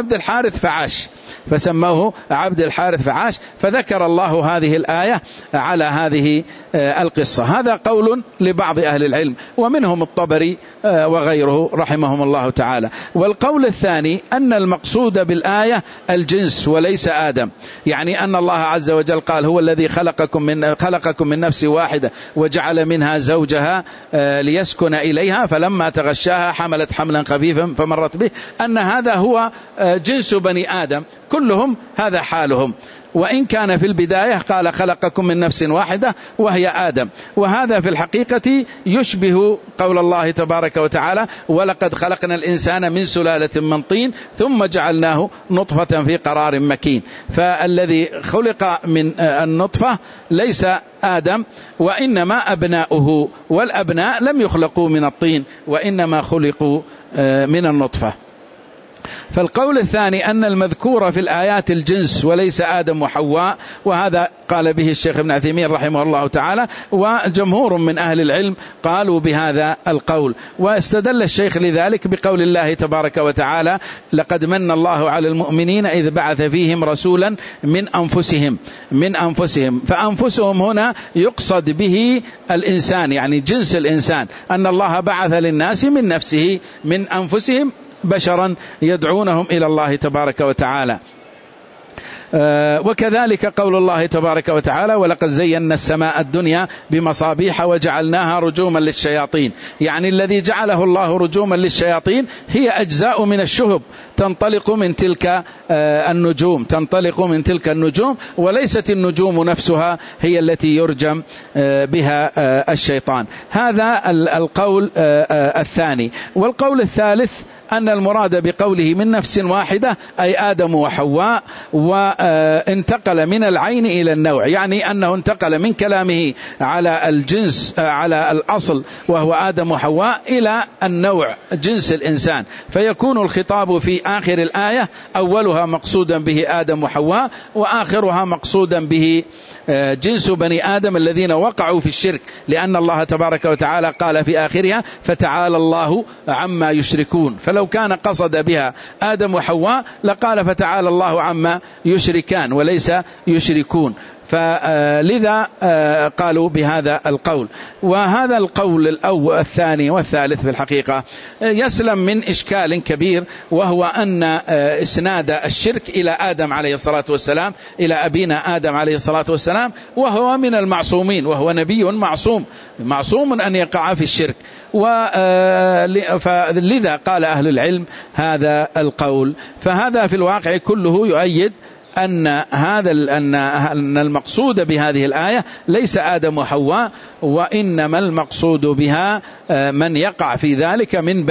عبد الحارث فعاش، فذكر الله هذه الآية على هذه القصة. هذا قول لبعض أهل العلم، ومنهم الطبري وغيره رحمهم الله تعالى. والقول الثاني أن المقصود بالآية الجنس وليس آدم، يعني أن الله عز وجل قال هو الذي خلقكم من نفس واحدة وجعل منها زوجها ليسكن إليها فلما تغشاها حملت حملا خفيفا فمرت به، أن هذا هو جنس بني آدم كلهم، هذا حالهم. وإن كان في البداية قال خلقكم من نفس واحدة وهي آدم. وهذا في الحقيقة يشبه قول الله تبارك وتعالى ولقد خلقنا الإنسان من سلالة من طين ثم جعلناه نطفة في قرار مكين. فالذي خلق من النطفة ليس آدم وإنما أبناؤه، والأبناء لم يخلقوا من الطين وإنما خلقوا من النطفة. فالقول الثاني أن المذكور في الآيات الجنس وليس آدم وحواء، وهذا قال به الشيخ ابن عثيمين رحمه الله تعالى، وجمهور من أهل العلم قالوا بهذا القول. واستدل الشيخ لذلك بقول الله تبارك وتعالى لقد من الله على المؤمنين إذ بعث فيهم رسولا من أنفسهم. فأنفسهم هنا يقصد به الإنسان، يعني جنس الإنسان، أن الله بعث للناس من نفسه من أنفسهم بشرا يدعونهم إلى الله تبارك وتعالى. وكذلك قول الله تبارك وتعالى ولقد زينا السماء الدنيا بمصابيح وجعلناها رجوما للشياطين. يعني الذي جعله الله رجوما للشياطين هي أجزاء من الشهب تنطلق من تلك النجوم، وليست النجوم نفسها هي التي يرجم بها الشيطان. هذا القول الثاني. والقول الثالث أن المراد بقوله من نفس واحدة أي آدم وحواء، وانتقل من العين إلى النوع، يعني أنه انتقل من كلامه على الجنس على الأصل وهو آدم وحواء إلى النوع جنس الإنسان. فيكون الخطاب في آخر الآية أولها مقصودا به آدم وحواء، وآخرها مقصودا به جنس بني آدم الذين وقعوا في الشرك، لأن الله تبارك وتعالى قال في آخرها فتعالى الله عما يشركون. فلو كان قصد بها آدم وحواء لقال فتعالى الله عما يشركان وليس يشركون. فلذا قالوا بهذا القول. وهذا القول الثاني والثالث في الحقيقة يسلم من إشكال كبير، وهو أن إسناد الشرك إلى آدم عليه الصلاة والسلام، إلى أبينا آدم عليه الصلاة والسلام، وهو من المعصومين، وهو نبي معصوم أن يقع في الشرك. فلذا قال أهل العلم هذا القول. فهذا في الواقع كله يؤيد أن المقصود بهذه الآية ليس آدم وحواء، وإنما المقصود بها من يقع في ذلك من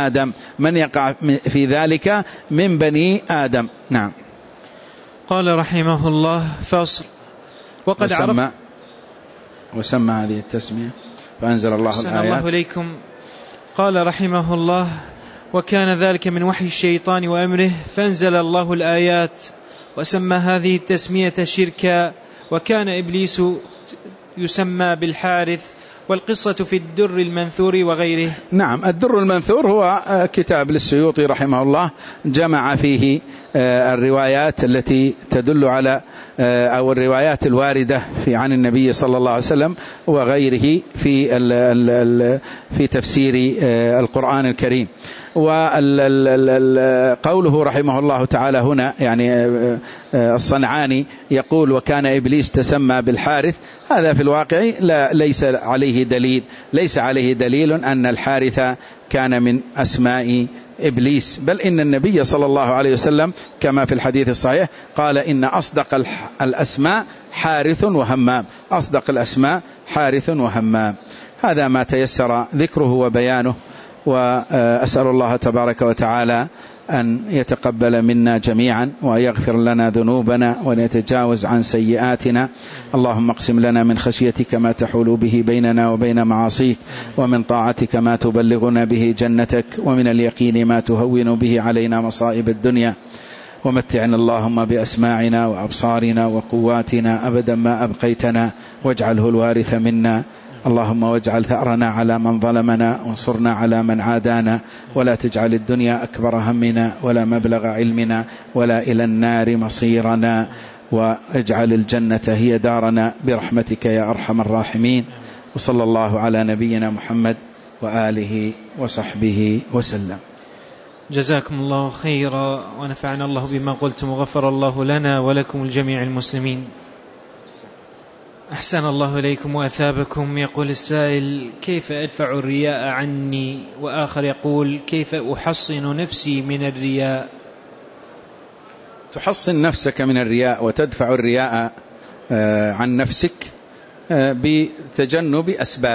بني آدم. نعم. قال رحمه الله فصل. وقد وسمى هذه التسمية فأنزل الله الآيات. الله إليكم. قال رحمه الله وكان ذلك من وحي الشيطان وأمره فأنزل الله الآيات وسمى هذه التسمية شركا. وكان إبليس يسمى بالحارث. والقصة في الدر المنثور وغيره. نعم. الدر المنثور هو كتاب للسيوطي رحمه الله، جمع فيه الروايات التي تدل على أو الروايات الواردة عن النبي صلى الله عليه وسلم وغيره في تفسير القرآن الكريم. وقوله رحمه الله تعالى هنا، يعني الصنعاني يقول وكان إبليس تسمى بالحارث، هذا في الواقع ليس عليه دليل أن الحارث كان من أسماء إبليس، بل إن النبي صلى الله عليه وسلم كما في الحديث الصحيح قال إن أصدق الأسماء حارث وهمام. هذا ما تيسر ذكره وبيانه. وأسأل الله تبارك وتعالى أن يتقبل منا جميعا وأن يغفر لنا ذنوبنا وأن يتجاوز عن سيئاتنا. اللهم اقسم لنا من خشيتك ما تحول به بيننا وبين معاصيك، ومن طاعتك ما تبلغنا به جنتك، ومن اليقين ما تهون به علينا مصائب الدنيا. ومتعنا اللهم بأسماعنا وأبصارنا وقواتنا أبدا ما أبقيتنا، واجعله الوارث منا. اللهم واجعل ثأرنا على من ظلمنا، وانصرنا على من عادانا، ولا تجعل الدنيا أكبر همنا ولا مبلغ علمنا ولا إلى النار مصيرنا، واجعل الجنة هي دارنا برحمتك يا أرحم الراحمين. وصلى الله على نبينا محمد وآله وصحبه وسلم. جزاكم الله خيرا، ونفعنا الله بما قلتم، وغفر الله لنا ولكم الجميع المسلمين. أحسن الله إليكم وأثابكم. يقول السائل: كيف أدفع الرياء عني؟ وآخر يقول: كيف أحصن نفسي من الرياء؟ تحصن نفسك من الرياء وتدفع الرياء عن نفسك بتجنب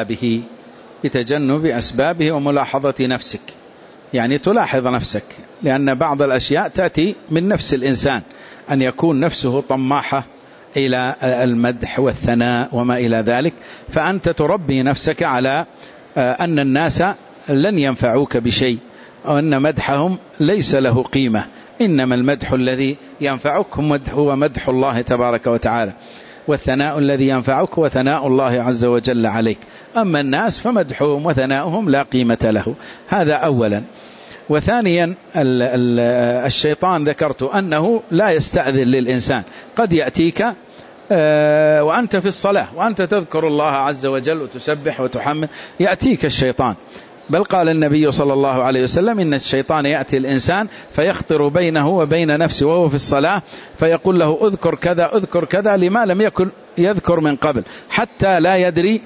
أسبابه وملاحظة نفسك، يعني تلاحظ نفسك، لأن بعض الأشياء تأتي من نفس الإنسان، أن يكون نفسه طماحة إلى المدح والثناء وما إلى ذلك، فأنت تربي نفسك على أن الناس لن ينفعوك بشيء، وأن مدحهم ليس له قيمة، إنما المدح الذي ينفعك هو مدح الله تبارك وتعالى، والثناء الذي ينفعك هو ثناء الله عز وجل عليك، أما الناس فمدحهم وثناؤهم لا قيمة له. هذا أولا. وثانيا الشيطان ذكرت أنه لا يستأذن للإنسان، قد يأتيك وأنت في الصلاة وأنت تذكر الله عز وجل وتسبح وتحمد، يأتيك الشيطان، بل قال النبي صلى الله عليه وسلم إن الشيطان يأتي الإنسان فيخطر بينه وبين نفسه وهو في الصلاة، فيقول له اذكر كذا اذكر كذا لما لم يكن يذكر من قبل، حتى لا يدري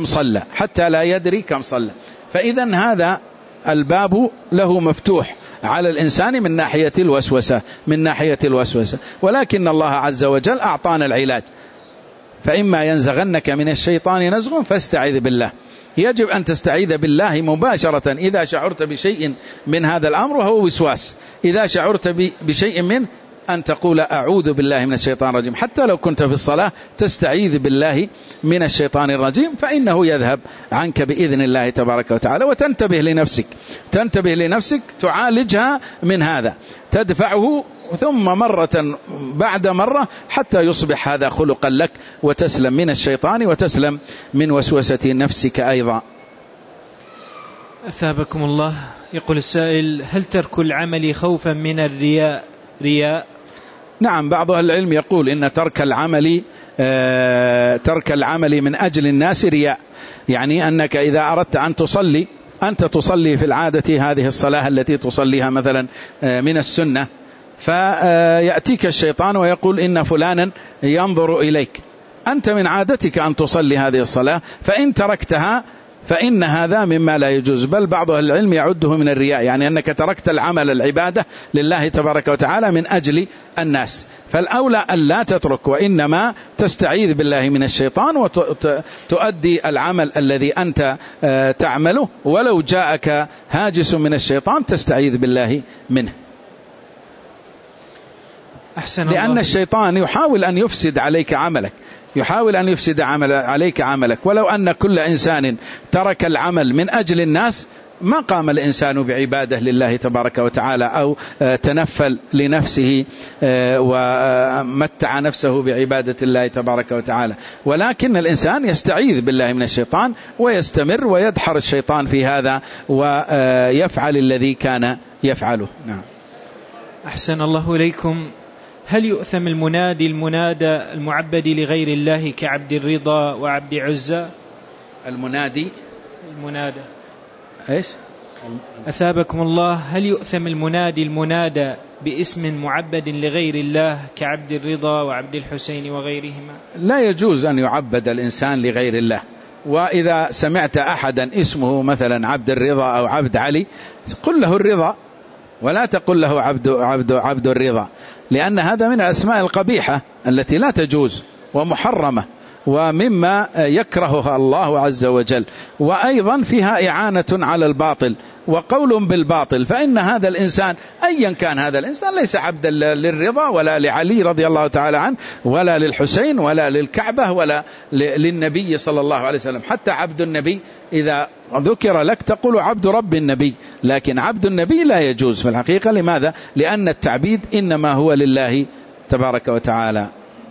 كم صلى. فإذا هذا الباب له مفتوح على الإنسان من ناحية الوسوسة، ولكن الله عز وجل أعطانا العلاج، فإما ينزغنك من الشيطان نزغ فاستعذ بالله. يجب أن تستعيذ بالله مباشرة إذا شعرت بشيء من هذا الأمر وهو وسواس، إذا شعرت بشيء منه أن تقول أعوذ بالله من الشيطان الرجيم، حتى لو كنت في الصلاة تستعيذ بالله من الشيطان الرجيم، فإنه يذهب عنك بإذن الله تبارك وتعالى. وتنتبه لنفسك تعالجها من هذا، تدفعه ثم مرة بعد مرة حتى يصبح هذا خلقا لك، وتسلم من الشيطان وتسلم من وسوسة نفسك أيضا. أثابكم الله. يقول السائل: هل ترك العمل خوفا من الرياء رياء؟ نعم، بعض أهل العلم يقول إن ترك العمل من أجل الناس رياء، يعني أنك إذا أردت أن تصلي، أنت تصلي في العادة هذه الصلاة التي تصليها مثلا من السنة، فيأتيك الشيطان ويقول إن فلانا ينظر إليك، أنت من عادتك أن تصلي هذه الصلاة، فإن تركتها فإن هذا مما لا يجوز، بل بعض أهل العلم يعده من الرياء، يعني أنك تركت العمل العبادة لله تبارك وتعالى من أجل الناس، فالأولى أن لا تترك، وإنما تستعيذ بالله من الشيطان وتؤدي العمل الذي أنت تعمله، ولو جاءك هاجس من الشيطان تستعيذ بالله منه، لأن الشيطان يحاول أن يفسد عليك عملك، ولو أن كل إنسان ترك العمل من أجل الناس ما قام الإنسان بعبادة لله تبارك وتعالى، أو تنفل لنفسه ومتع نفسه بعبادة الله تبارك وتعالى، ولكن الإنسان يستعيذ بالله من الشيطان ويستمر ويدحر الشيطان في هذا ويفعل الذي كان يفعله. نعم. أحسن الله إليكم. هل يؤثم المنادي المعبد لغير الله كعبد الرضا وعبد عزى؟ المنادى إيش؟ أثابكم الله. هل يؤثم المنادى باسم معبد لغير الله كعبد الرضا وعبد الحسين وغيرهما؟ لا يجوز أن يعبد الإنسان لغير الله، وإذا سمعت أحدا اسمه مثلا عبد الرضا أو عبد علي قل له الرضا، ولا تقل له عبد الرضا، لأن هذا من الأسماء القبيحة التي لا تجوز ومحرمة، ومما يكرهها الله عز وجل، وأيضا فيها إعانة على الباطل وقول بالباطل، فإن هذا الإنسان أيا كان هذا الإنسان ليس عبدا للرضا ولا لعلي رضي الله تعالى عنه ولا للحسين ولا للكعبة ولا للنبي صلى الله عليه وسلم. حتى عبد النبي إذا ذكر لك تقول عبد رب النبي، لكن عبد النبي لا يجوز في الحقيقة. لماذا؟ لأن التعبيد إنما هو لله تبارك وتعالى.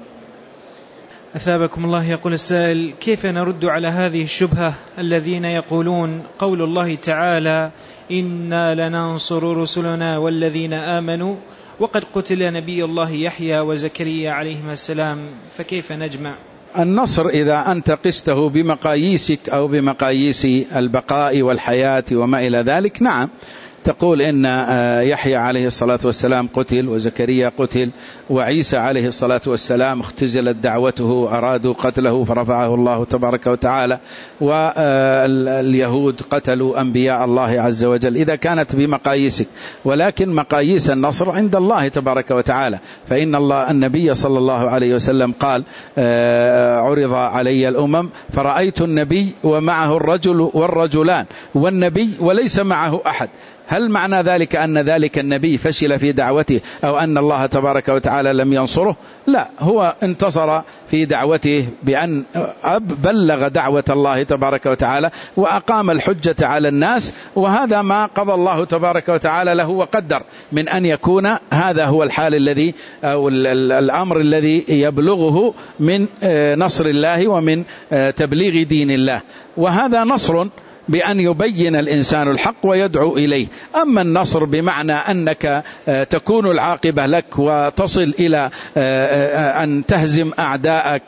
أثابكم الله. يقول السائل: كيف نرد على هذه الشبهة الذين يقولون قول الله تعالى إنا لننصر رسلنا والذين آمنوا، وقد قتل نبي الله يحيى وزكريا عليهما السلام، فكيف نجمع؟ النصر إذا أنت قسته بمقاييسك أو بمقاييس البقاء والحياة وما إلى ذلك، نعم تقول إن يحيى عليه الصلاة والسلام قتل، وزكريا قتل، وعيسى عليه الصلاة والسلام اختزلت دعوته، أرادوا قتله فرفعه الله تبارك وتعالى، واليهود قتلوا أنبياء الله عز وجل، إذا كانت بمقاييسك. ولكن مقاييس النصر عند الله تبارك وتعالى، فإن النبي صلى الله عليه وسلم قال: عرض علي الأمم فرأيت النبي ومعه الرجل والرجلان، والنبي وليس معه أحد. هل معنى ذلك أن ذلك النبي فشل في دعوته أو أن الله تبارك وتعالى لم ينصره؟ لا، هو انتصر في دعوته بأن بلغ دعوة الله تبارك وتعالى وأقام الحجة على الناس، وهذا ما قضى الله تبارك وتعالى له وقدر من أن يكون هذا هو الحال الذي أو الأمر الذي يبلغه من نصر الله ومن تبليغ دين الله. وهذا نصر بأن يبين الإنسان الحق ويدعو إليه. أما النصر بمعنى أنك تكون العاقبة لك وتصل إلى أن تهزم أعداءك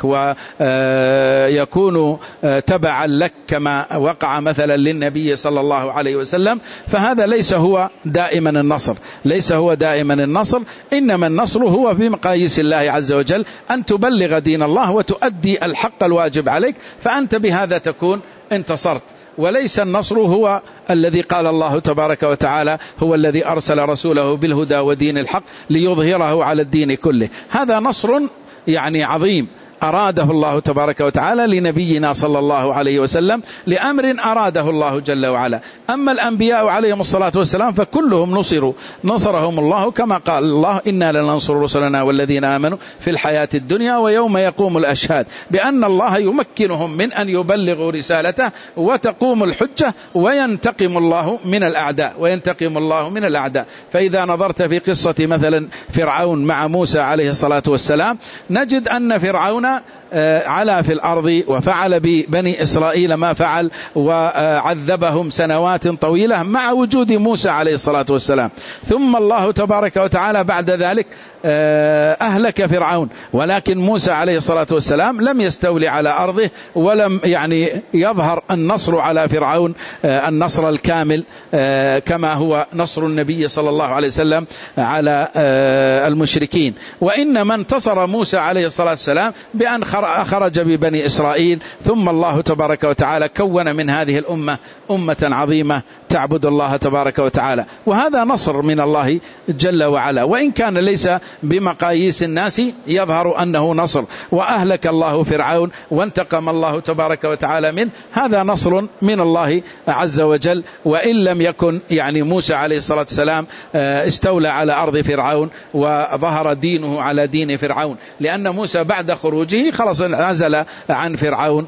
ويكون تبعا لك كما وقع مثلا للنبي صلى الله عليه وسلم، فهذا ليس هو دائما النصر، ليس هو دائما النصر. إنما النصر هو بمقاييس الله عز وجل، أن تبلغ دين الله وتؤدي الحق الواجب عليك، فأنت بهذا تكون انتصرت. وليس النصر هو الذي قال الله تبارك وتعالى: هو الذي أرسل رسوله بالهدى ودين الحق ليظهره على الدين كله. هذا نصر يعني عظيم أراده الله تبارك وتعالى لنبينا صلى الله عليه وسلم لأمر أراده الله جل وعلا. أما الأنبياء عليهم الصلاة والسلام فكلهم نصرهم الله، كما قال الله: إنا لننصر رسلنا والذين آمنوا في الحياة الدنيا ويوم يقوم الأشهاد، بأن الله يمكنهم من أن يبلغوا رسالته وتقوم الحجة وينتقم الله من الأعداء. فإذا نظرت في قصة مثلا فرعون مع موسى عليه الصلاة والسلام، نجد أن فرعون علا في الأرض وفعل ببني إسرائيل ما فعل وعذبهم سنوات طويلة مع وجود موسى عليه الصلاة والسلام. ثم الله تبارك وتعالى بعد ذلك أهلك فرعون، ولكن موسى عليه الصلاة والسلام لم يستولي على أرضه ولم يظهر النصر على فرعون النصر الكامل كما هو نصر النبي صلى الله عليه وسلم على المشركين. وإنما انتصر موسى عليه الصلاة والسلام بأن خرج ببني إسرائيل، ثم الله تبارك وتعالى كون من هذه الأمة أمة عظيمة تعبد الله تبارك وتعالى. وهذا نصر من الله جل وعلا، وإن كان ليس بمقاييس الناس يظهر أنه نصر. وأهلك الله فرعون وانتقم الله تبارك وتعالى منه، هذا نصر من الله عز وجل. وإن لم يكن موسى عليه الصلاة والسلام استولى على أرض فرعون وظهر دينه على دين فرعون، لأن موسى بعد خروجه خلص عزل عن فرعون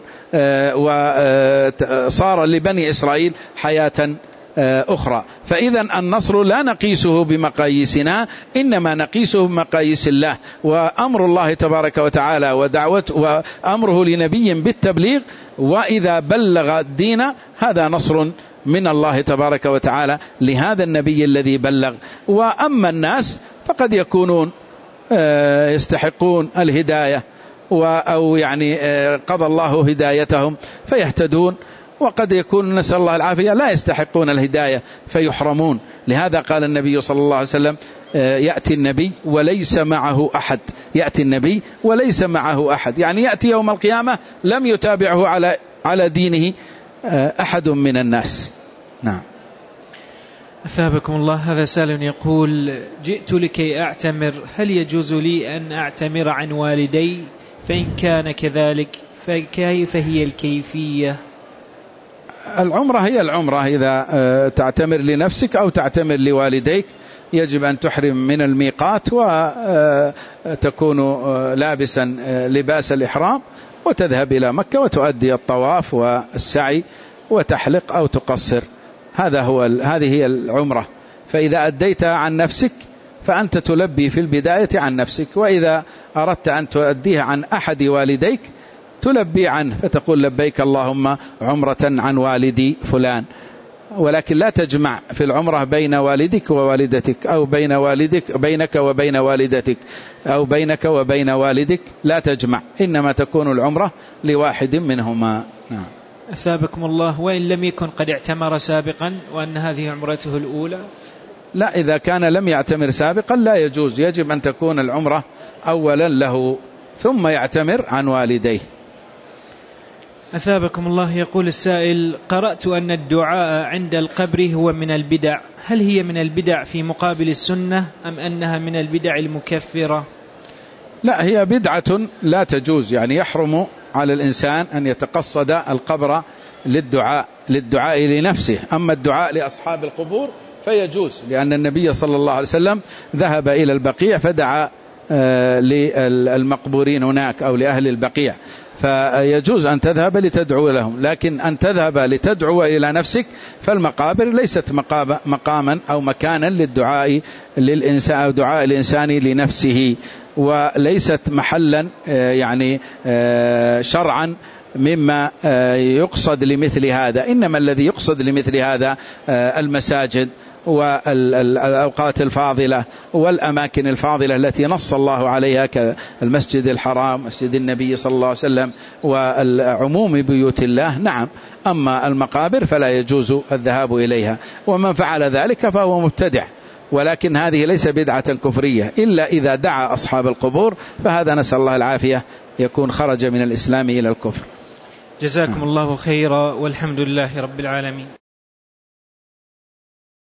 وصار لبني إسرائيل حياة أخرى. فإذا النصر لا نقيسه بمقاييسنا، إنما نقيسه بمقاييس الله. وأمر الله تبارك وتعالى وأمره لنبي بالتبليغ، وإذا بلغ الدين هذا نصر من الله تبارك وتعالى لهذا النبي الذي بلغ. وأما الناس فقد يكونون يستحقون الهداية أو قضى الله هدايتهم فيهتدون، وقد يكون نسأل الله العافية لا يستحقون الهداية فيحرمون. لهذا قال النبي صلى الله عليه وسلم: يأتي النبي وليس معه أحد، يأتي النبي وليس معه أحد، يأتي يوم القيامة لم يتابعه على دينه أحد من الناس. نعم. أثابكم الله. هذا سائل يقول: جئت لكي أعتمر، هل يجوز لي أن أعتمر عن والدي؟ فإن كان كذلك فكيف هي الكيفية؟ العمرة هي العمرة، إذا تعتمر لنفسك أو تعتمر لوالديك يجب أن تحرم من الميقات وتكون لابسا لباس الإحرام وتذهب إلى مكة وتؤدي الطواف والسعي وتحلق أو تقصر. هذه هي العمرة. فإذا أديتها عن نفسك فأنت تلبي في البداية عن نفسك، وإذا أردت أن تؤديها عن أحد والديك تلبي عنه فتقول: لبيك اللهم عمرة عن والدي فلان. ولكن لا تجمع في العمرة بين والدك ووالدتك، أو بينك وبين والدتك، أو بينك وبين والدك، لا تجمع، إنما تكون العمرة لواحد منهما. نعم. أثابكم الله، وإن لم يكن قد اعتمر سابقا وأن هذه عمرته الأولى؟ لا، إذا كان لم يعتمر سابقا لا يجوز، يجب أن تكون العمرة أولا له ثم يعتمر عن والديه. أثابكم الله. يقول السائل: قرأت أن الدعاء عند القبر هو من البدع، هل هي من البدع في مقابل السنة أم أنها من البدع المكفرة؟ لا، هي بدعة لا تجوز، يعني يحرم على الإنسان أن يتقصد القبر للدعاء لنفسه. أما الدعاء لأصحاب القبور فيجوز، لأن النبي صلى الله عليه وسلم ذهب إلى البقيع فدعا للمقبورين هناك أو لأهل البقيع، فيجوز أن تذهب لتدعو لهم، لكن أن تذهب لتدعو إلى نفسك فالمقابر ليست مقاما أو مكانا للدعاء للإنسان أو دعاء الإنسان لنفسه، وليست محلا يعني شرعا مما يقصد لمثل هذا. إنما الذي يقصد لمثل هذا المساجد والأوقات الفاضلة والأماكن الفاضلة التي نص الله عليها كالمسجد الحرام، مسجد النبي صلى الله عليه وسلم، وعموم بيوت الله. نعم، أما المقابر فلا يجوز الذهاب إليها، ومن فعل ذلك فهو مبتدع، ولكن هذه ليس بدعة كفرية إلا إذا دعا أصحاب القبور، فهذا نسأل الله العافية يكون خرج من الإسلام إلى الكفر. جزاكم الله خيرا، والحمد لله رب العالمين.